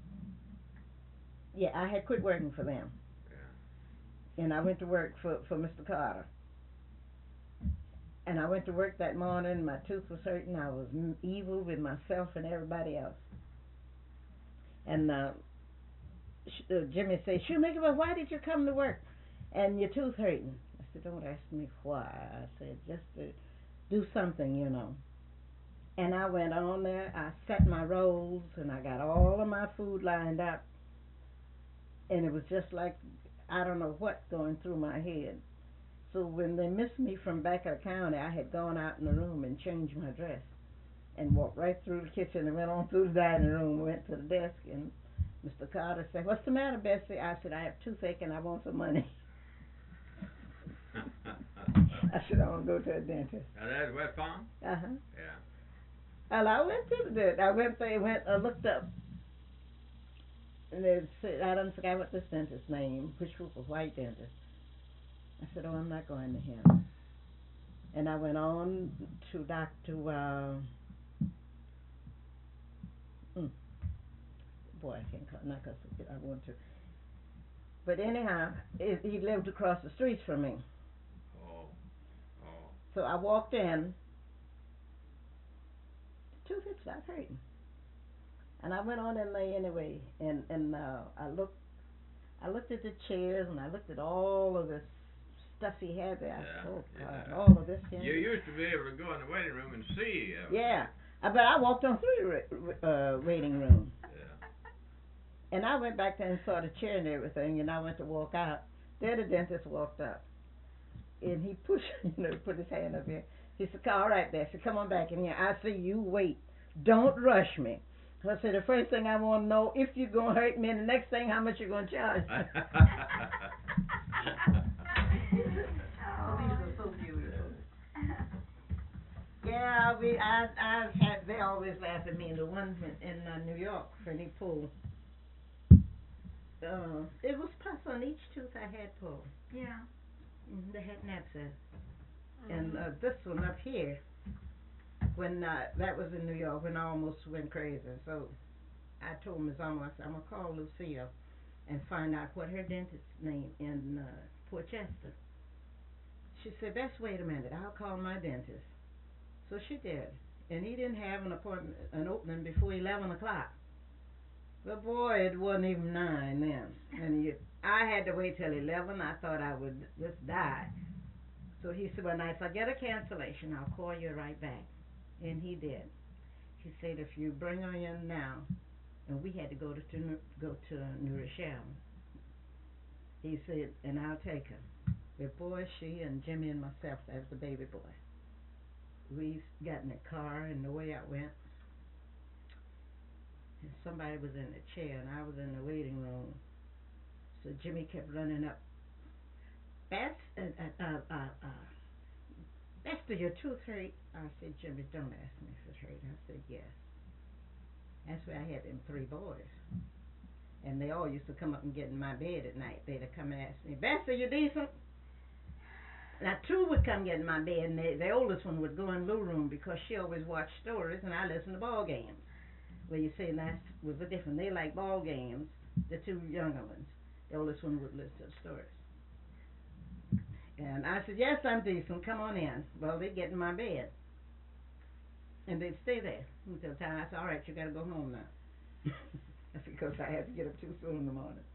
Speaker 5: I had quit working for them.
Speaker 1: Yeah.
Speaker 5: And I went to work for Mr. Carter. And I went to work that morning, my tooth was hurting, I was evil with myself and everybody else. And Jimmy said, Shoemaker, well, why did you come to work and your tooth hurting? I said, don't ask me why. I said, just to do something, you know. And I went on there, I set my rolls, and I got all of my food lined up. And it was just like, I don't know what going through my head. So when they missed me from back of the counter, I had gone out in the room and changed my dress and walked right through the kitchen and went on through the dining room, went to the desk, and Mr. Carter said, what's the matter, Bessie? I said, I have toothache and I want some money. I said, I want to go to a dentist.
Speaker 1: Now that's West Palm?
Speaker 5: Uh-huh.
Speaker 1: Yeah.
Speaker 5: Well, I went to the dentist. I went there, I looked up, and they said, I don't forget what this dentist's name, which was a white dentist. I said, oh, I'm not going to him. And I went on to Dr. Boy, I can't call, not because I want to. But anyhow, he lived across the street from me.
Speaker 1: Oh.
Speaker 5: So I walked in, the tooth had stopped hurting. And I went on in there anyway, and I looked at the chairs, and I looked at all of this stuff he had there. I said, oh God, all of this.
Speaker 1: You used to be able to go in the waiting room and see.
Speaker 5: Yeah, but I walked on through the waiting room.
Speaker 1: Yeah.
Speaker 5: And I went back there and saw the chair and everything, and I went to walk out. There the dentist walked up, and he pushed, put his hand up here. He said, all right, Bessie, come on back in here. I see you wait. Don't rush me. I said, the first thing I want to know, if you're going to hurt me, and the next thing, how much you're going to charge me. Oh, these are so beautiful. Yeah, they always laugh at me. And the ones in New York, when he pulled, it was pus on each tooth I had pulled.
Speaker 2: Yeah.
Speaker 5: They had naps there. And this one up here, when that was in New York, when I almost went crazy. So I told Ms. Amos, I'm going to call Lucille and find out what her dentist's name in Port Chester. She said, Bess, wait a minute, I'll call my dentist. So she did. And he didn't have an opening before 11 o'clock. But boy, it wasn't even 9 then. And I had to wait till 11. I thought I would just die. So he said, well, now, if I get a cancellation, I'll call you right back. And he did. He said, if you bring her in now, and we had to go to New Rochelle. He said, and I'll take her. The boy, she, and Jimmy and myself, that was the baby boy. We got in the car, and the way I went, and somebody was in the chair, and I was in the waiting room. So Jimmy kept running up. Bester, your tooth hurt? I said, Jimmy, don't ask me if it hurt. I said, yes. That's where I had them 3 boys. And they all used to come up and get in my bed at night. They'd come and ask me, Bester, you decent? Now, 2 would come get in my bed, and the oldest one would go in Lou room because she always watched stories, and I listened to ball games. Well, you see, that was the difference. They liked ball games, the 2 younger ones. The oldest one would listen to the stories. And I said, yes, I'm decent. Come on in. Well, they'd get in my bed. And they'd stay there until the time I said, all right, you got to go home now. Because I had to get up too soon in the morning.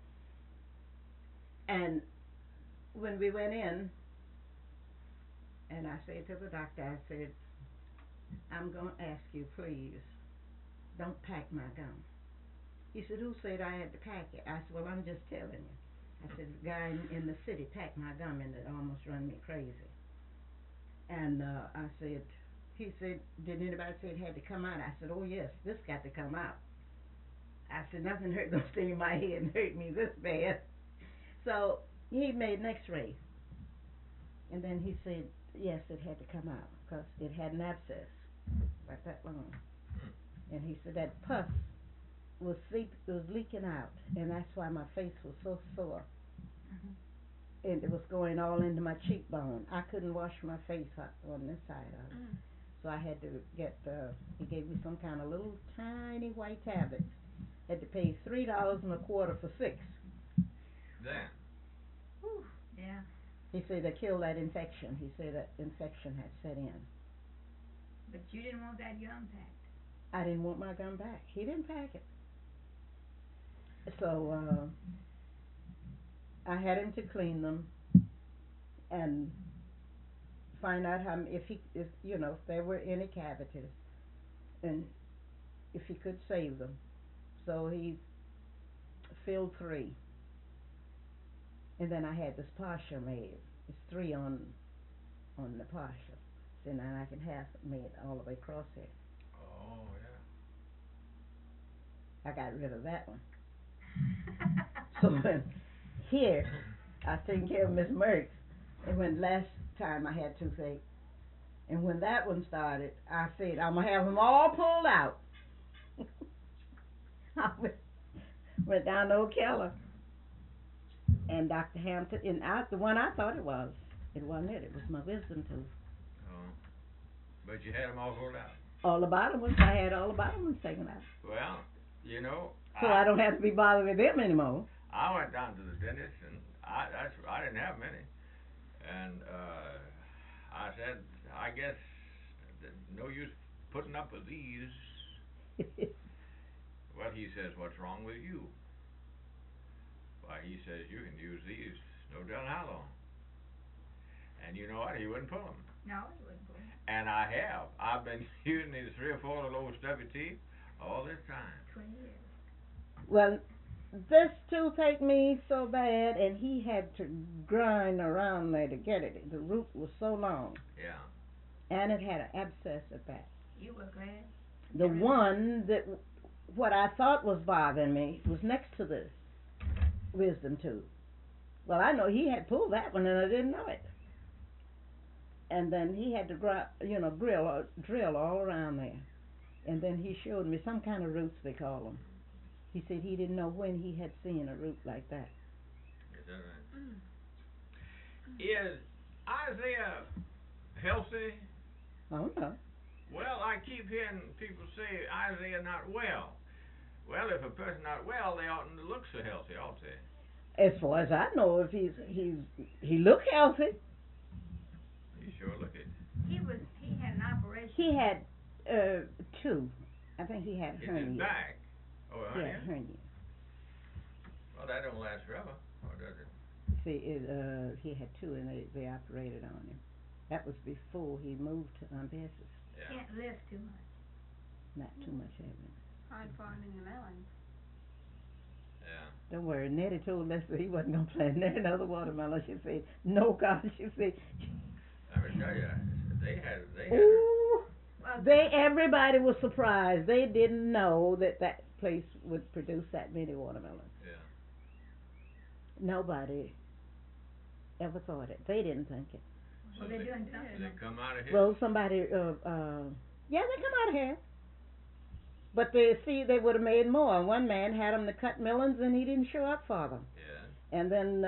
Speaker 5: And when we went in, and I said to the doctor, I said, I'm going to ask you, please, don't pack my gum. He said, who said I had to pack it? I said, well, I'm just telling you. I said, the guy in the city packed my gum, and it almost run me crazy. And I said, he said, did anybody say it had to come out? I said, oh, yes, this got to come out. I said, nothing hurt gonna stay in my head and hurt me this bad. So he made an x-ray. And then he said, yes, it had to come out because it had an abscess like that long. And he said that pus was leaking out, and that's why my face was so sore. And it was going all into my cheekbone. I couldn't wash my face on this side of it. So I had to get, he gave me some kind of little tiny white tablets. Had to pay $3.25 for 6.
Speaker 3: Then.
Speaker 2: Whew, yeah.
Speaker 5: He said to kill that infection. He said that infection had set in.
Speaker 2: But you didn't want that gum packed.
Speaker 5: I didn't want my gum back. He didn't pack it. So I had him to clean them and find out if there were any cavities and if he could save them. So he filled 3. And then I had this partial made. It's 3 on the partial. So now I can have it made all the way across here.
Speaker 3: Oh, yeah.
Speaker 5: I got rid of that one. So when here, I was taking care of Miss Merckx, and when last time I had toothache, and when that one started, I said, I'm going to have them all pulled out. I went down to Ocala, and Dr. Hampton, and the one I thought it wasn't it. It was my wisdom tooth.
Speaker 3: Oh. But you had them all pulled out.
Speaker 5: All the bottom ones, I had all the bottom ones taken out.
Speaker 3: Well, you know.
Speaker 5: So I don't have to be bothered with them anymore.
Speaker 3: I went down to the dentist, and I didn't have many. And I said, I guess no use putting up with these. Well, he says, what's wrong with you? Why, he says, you can use these no telling how long. And you know what? He wouldn't pull them.
Speaker 2: No, he wouldn't pull them.
Speaker 3: And I have. I've been using these 3 or 4 little old stubby teeth all this time.
Speaker 2: 20 years.
Speaker 5: Well, this toothache me so bad, and he had to grind around there to get it. The root was so long.
Speaker 3: Yeah.
Speaker 5: And it had an abscess at that.
Speaker 2: You were glad?
Speaker 5: The one that, what I thought was bothering me was next to this wisdom tooth. Well, I know he had pulled that one, and I didn't know it. And then he had to drill all around there. And then he showed me some kind of roots, they call them. He said he didn't know when he had seen a root like that.
Speaker 3: Is that right? Is Isaiah healthy?
Speaker 5: Oh, no.
Speaker 3: Well, I keep hearing people say Isaiah not well. Well, if a person not well, they oughtn't to look so healthy, ought they?
Speaker 5: As far as I know, if he look healthy.
Speaker 3: He sure look it.
Speaker 2: He had an operation.
Speaker 5: He had 2. I think he had hernia.
Speaker 3: In his back. Oh,
Speaker 5: Yeah,
Speaker 3: hernia?
Speaker 5: hernia.
Speaker 3: Well, that don't last forever. Or
Speaker 1: does it?
Speaker 5: See, he had two, and they operated on him. That was before he moved to Aunt Bessie's.
Speaker 1: Yeah.
Speaker 2: Can't lift too much.
Speaker 5: Not too much having.
Speaker 6: Hard finding the melons.
Speaker 1: Yeah.
Speaker 5: Don't worry, Nettie told Leslie he wasn't gonna plant another watermelon. She said, "No, God," she said.
Speaker 1: Let me tell you, they had
Speaker 5: Ooh, everybody was surprised. They didn't know that place would produce that many watermelons.
Speaker 1: Yeah.
Speaker 5: Nobody ever thought it. They didn't think it.
Speaker 1: So
Speaker 2: Well, they're doing
Speaker 1: did
Speaker 2: something.
Speaker 1: they come out of here?
Speaker 5: Well, somebody, yeah, they come out of here. But they would have made more. One man had them to cut melons, and he didn't show up for them.
Speaker 1: Yeah.
Speaker 5: And then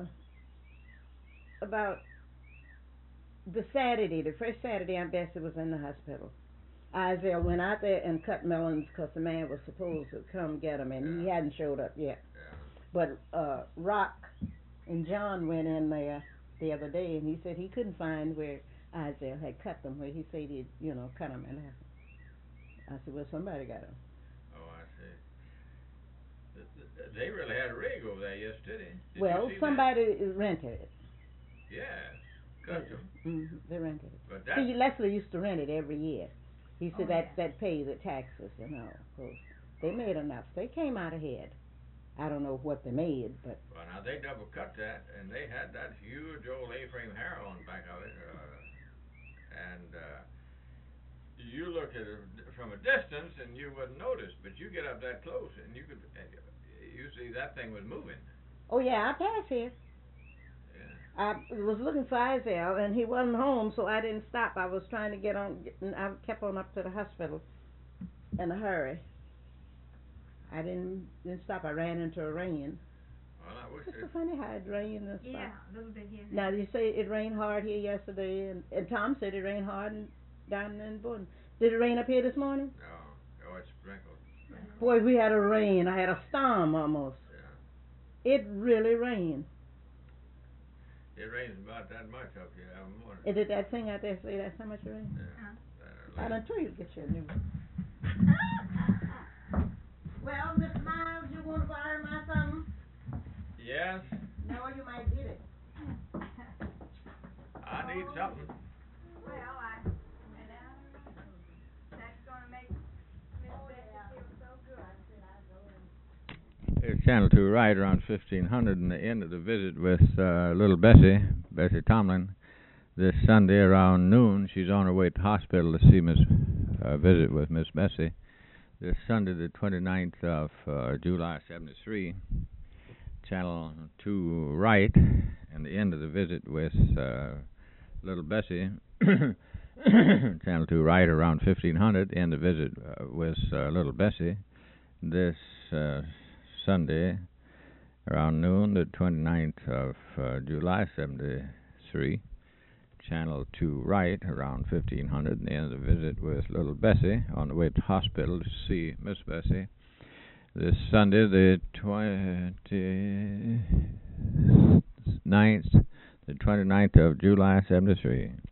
Speaker 5: about the first Saturday, Aunt Bessie was in the hospital. Isaiah went out there and cut melons because the man was supposed to come get them, and he
Speaker 1: Yeah.
Speaker 5: hadn't showed up yet.
Speaker 1: Yeah.
Speaker 5: But Rock and John went in there the other day, and he said he couldn't find where Isaiah had cut them, where he said he'd, cut them in half. I said, well, somebody got them.
Speaker 1: Oh, I see. They really had a rig over there yesterday. Did
Speaker 5: Well,
Speaker 1: you see
Speaker 5: somebody rented it.
Speaker 1: that? Yeah. Custom.
Speaker 5: They rented it.
Speaker 1: But that.
Speaker 5: See, Leslie used to rent it every year. He said
Speaker 2: Oh, yeah.
Speaker 5: that pays the taxes and all. So they made enough. They came out ahead. I don't know what they made, but
Speaker 1: Well, now they double cut that, and they had that huge old A-frame harrow on the back of it, and you look at it from a distance and you wouldn't notice, but you get up that close and you see that thing was moving.
Speaker 5: oh yeah, I passed here.
Speaker 1: Yeah.
Speaker 5: I was looking for Isaiah, and he wasn't home, so I didn't stop. I was trying to get on. I kept on up to the hospital in a hurry. I didn't stop. I ran into a rain.
Speaker 1: Well, I wish
Speaker 5: It's
Speaker 1: it.
Speaker 5: so funny how it rained and stuff.
Speaker 2: Yeah, a little bit here and
Speaker 5: Now
Speaker 2: there.
Speaker 5: you say it rained hard here yesterday, and Tom said it rained hard down in Borden. Did it rain up here this morning?
Speaker 1: No. Oh, it's sprinkled.
Speaker 5: Boy, we had a rain. I had a storm almost.
Speaker 1: Yeah.
Speaker 5: It really rained.
Speaker 1: It rains about that much up here every morning.
Speaker 5: It did that thing out there say that's how much it rained?
Speaker 1: Yeah.
Speaker 5: I done told you to get you a new one. Well, Mr. Miles, you want to borrow my something?
Speaker 1: Yes,
Speaker 5: No, you might get it.
Speaker 1: I need something.
Speaker 6: Well, that's gonna make Miss Bessie feel so good.
Speaker 1: It's Channel 2 right around 1500, and the end of the visit with little Bessie Tomlin. This Sunday around noon, she's on her way to the hospital to see visit with Miss Bessie. This Sunday, the 29th of July, 73, Channel 2 right, and the end of the visit with little Bessie. Channel 2 right around 1500, end of visit with little Bessie. This Sunday around noon, the 29th of July, 73, Channel 2 right around 1500, and the end of the visit with little Bessie on the way to the hospital to see Miss Bessie. This Sunday, the 29th of July, 73.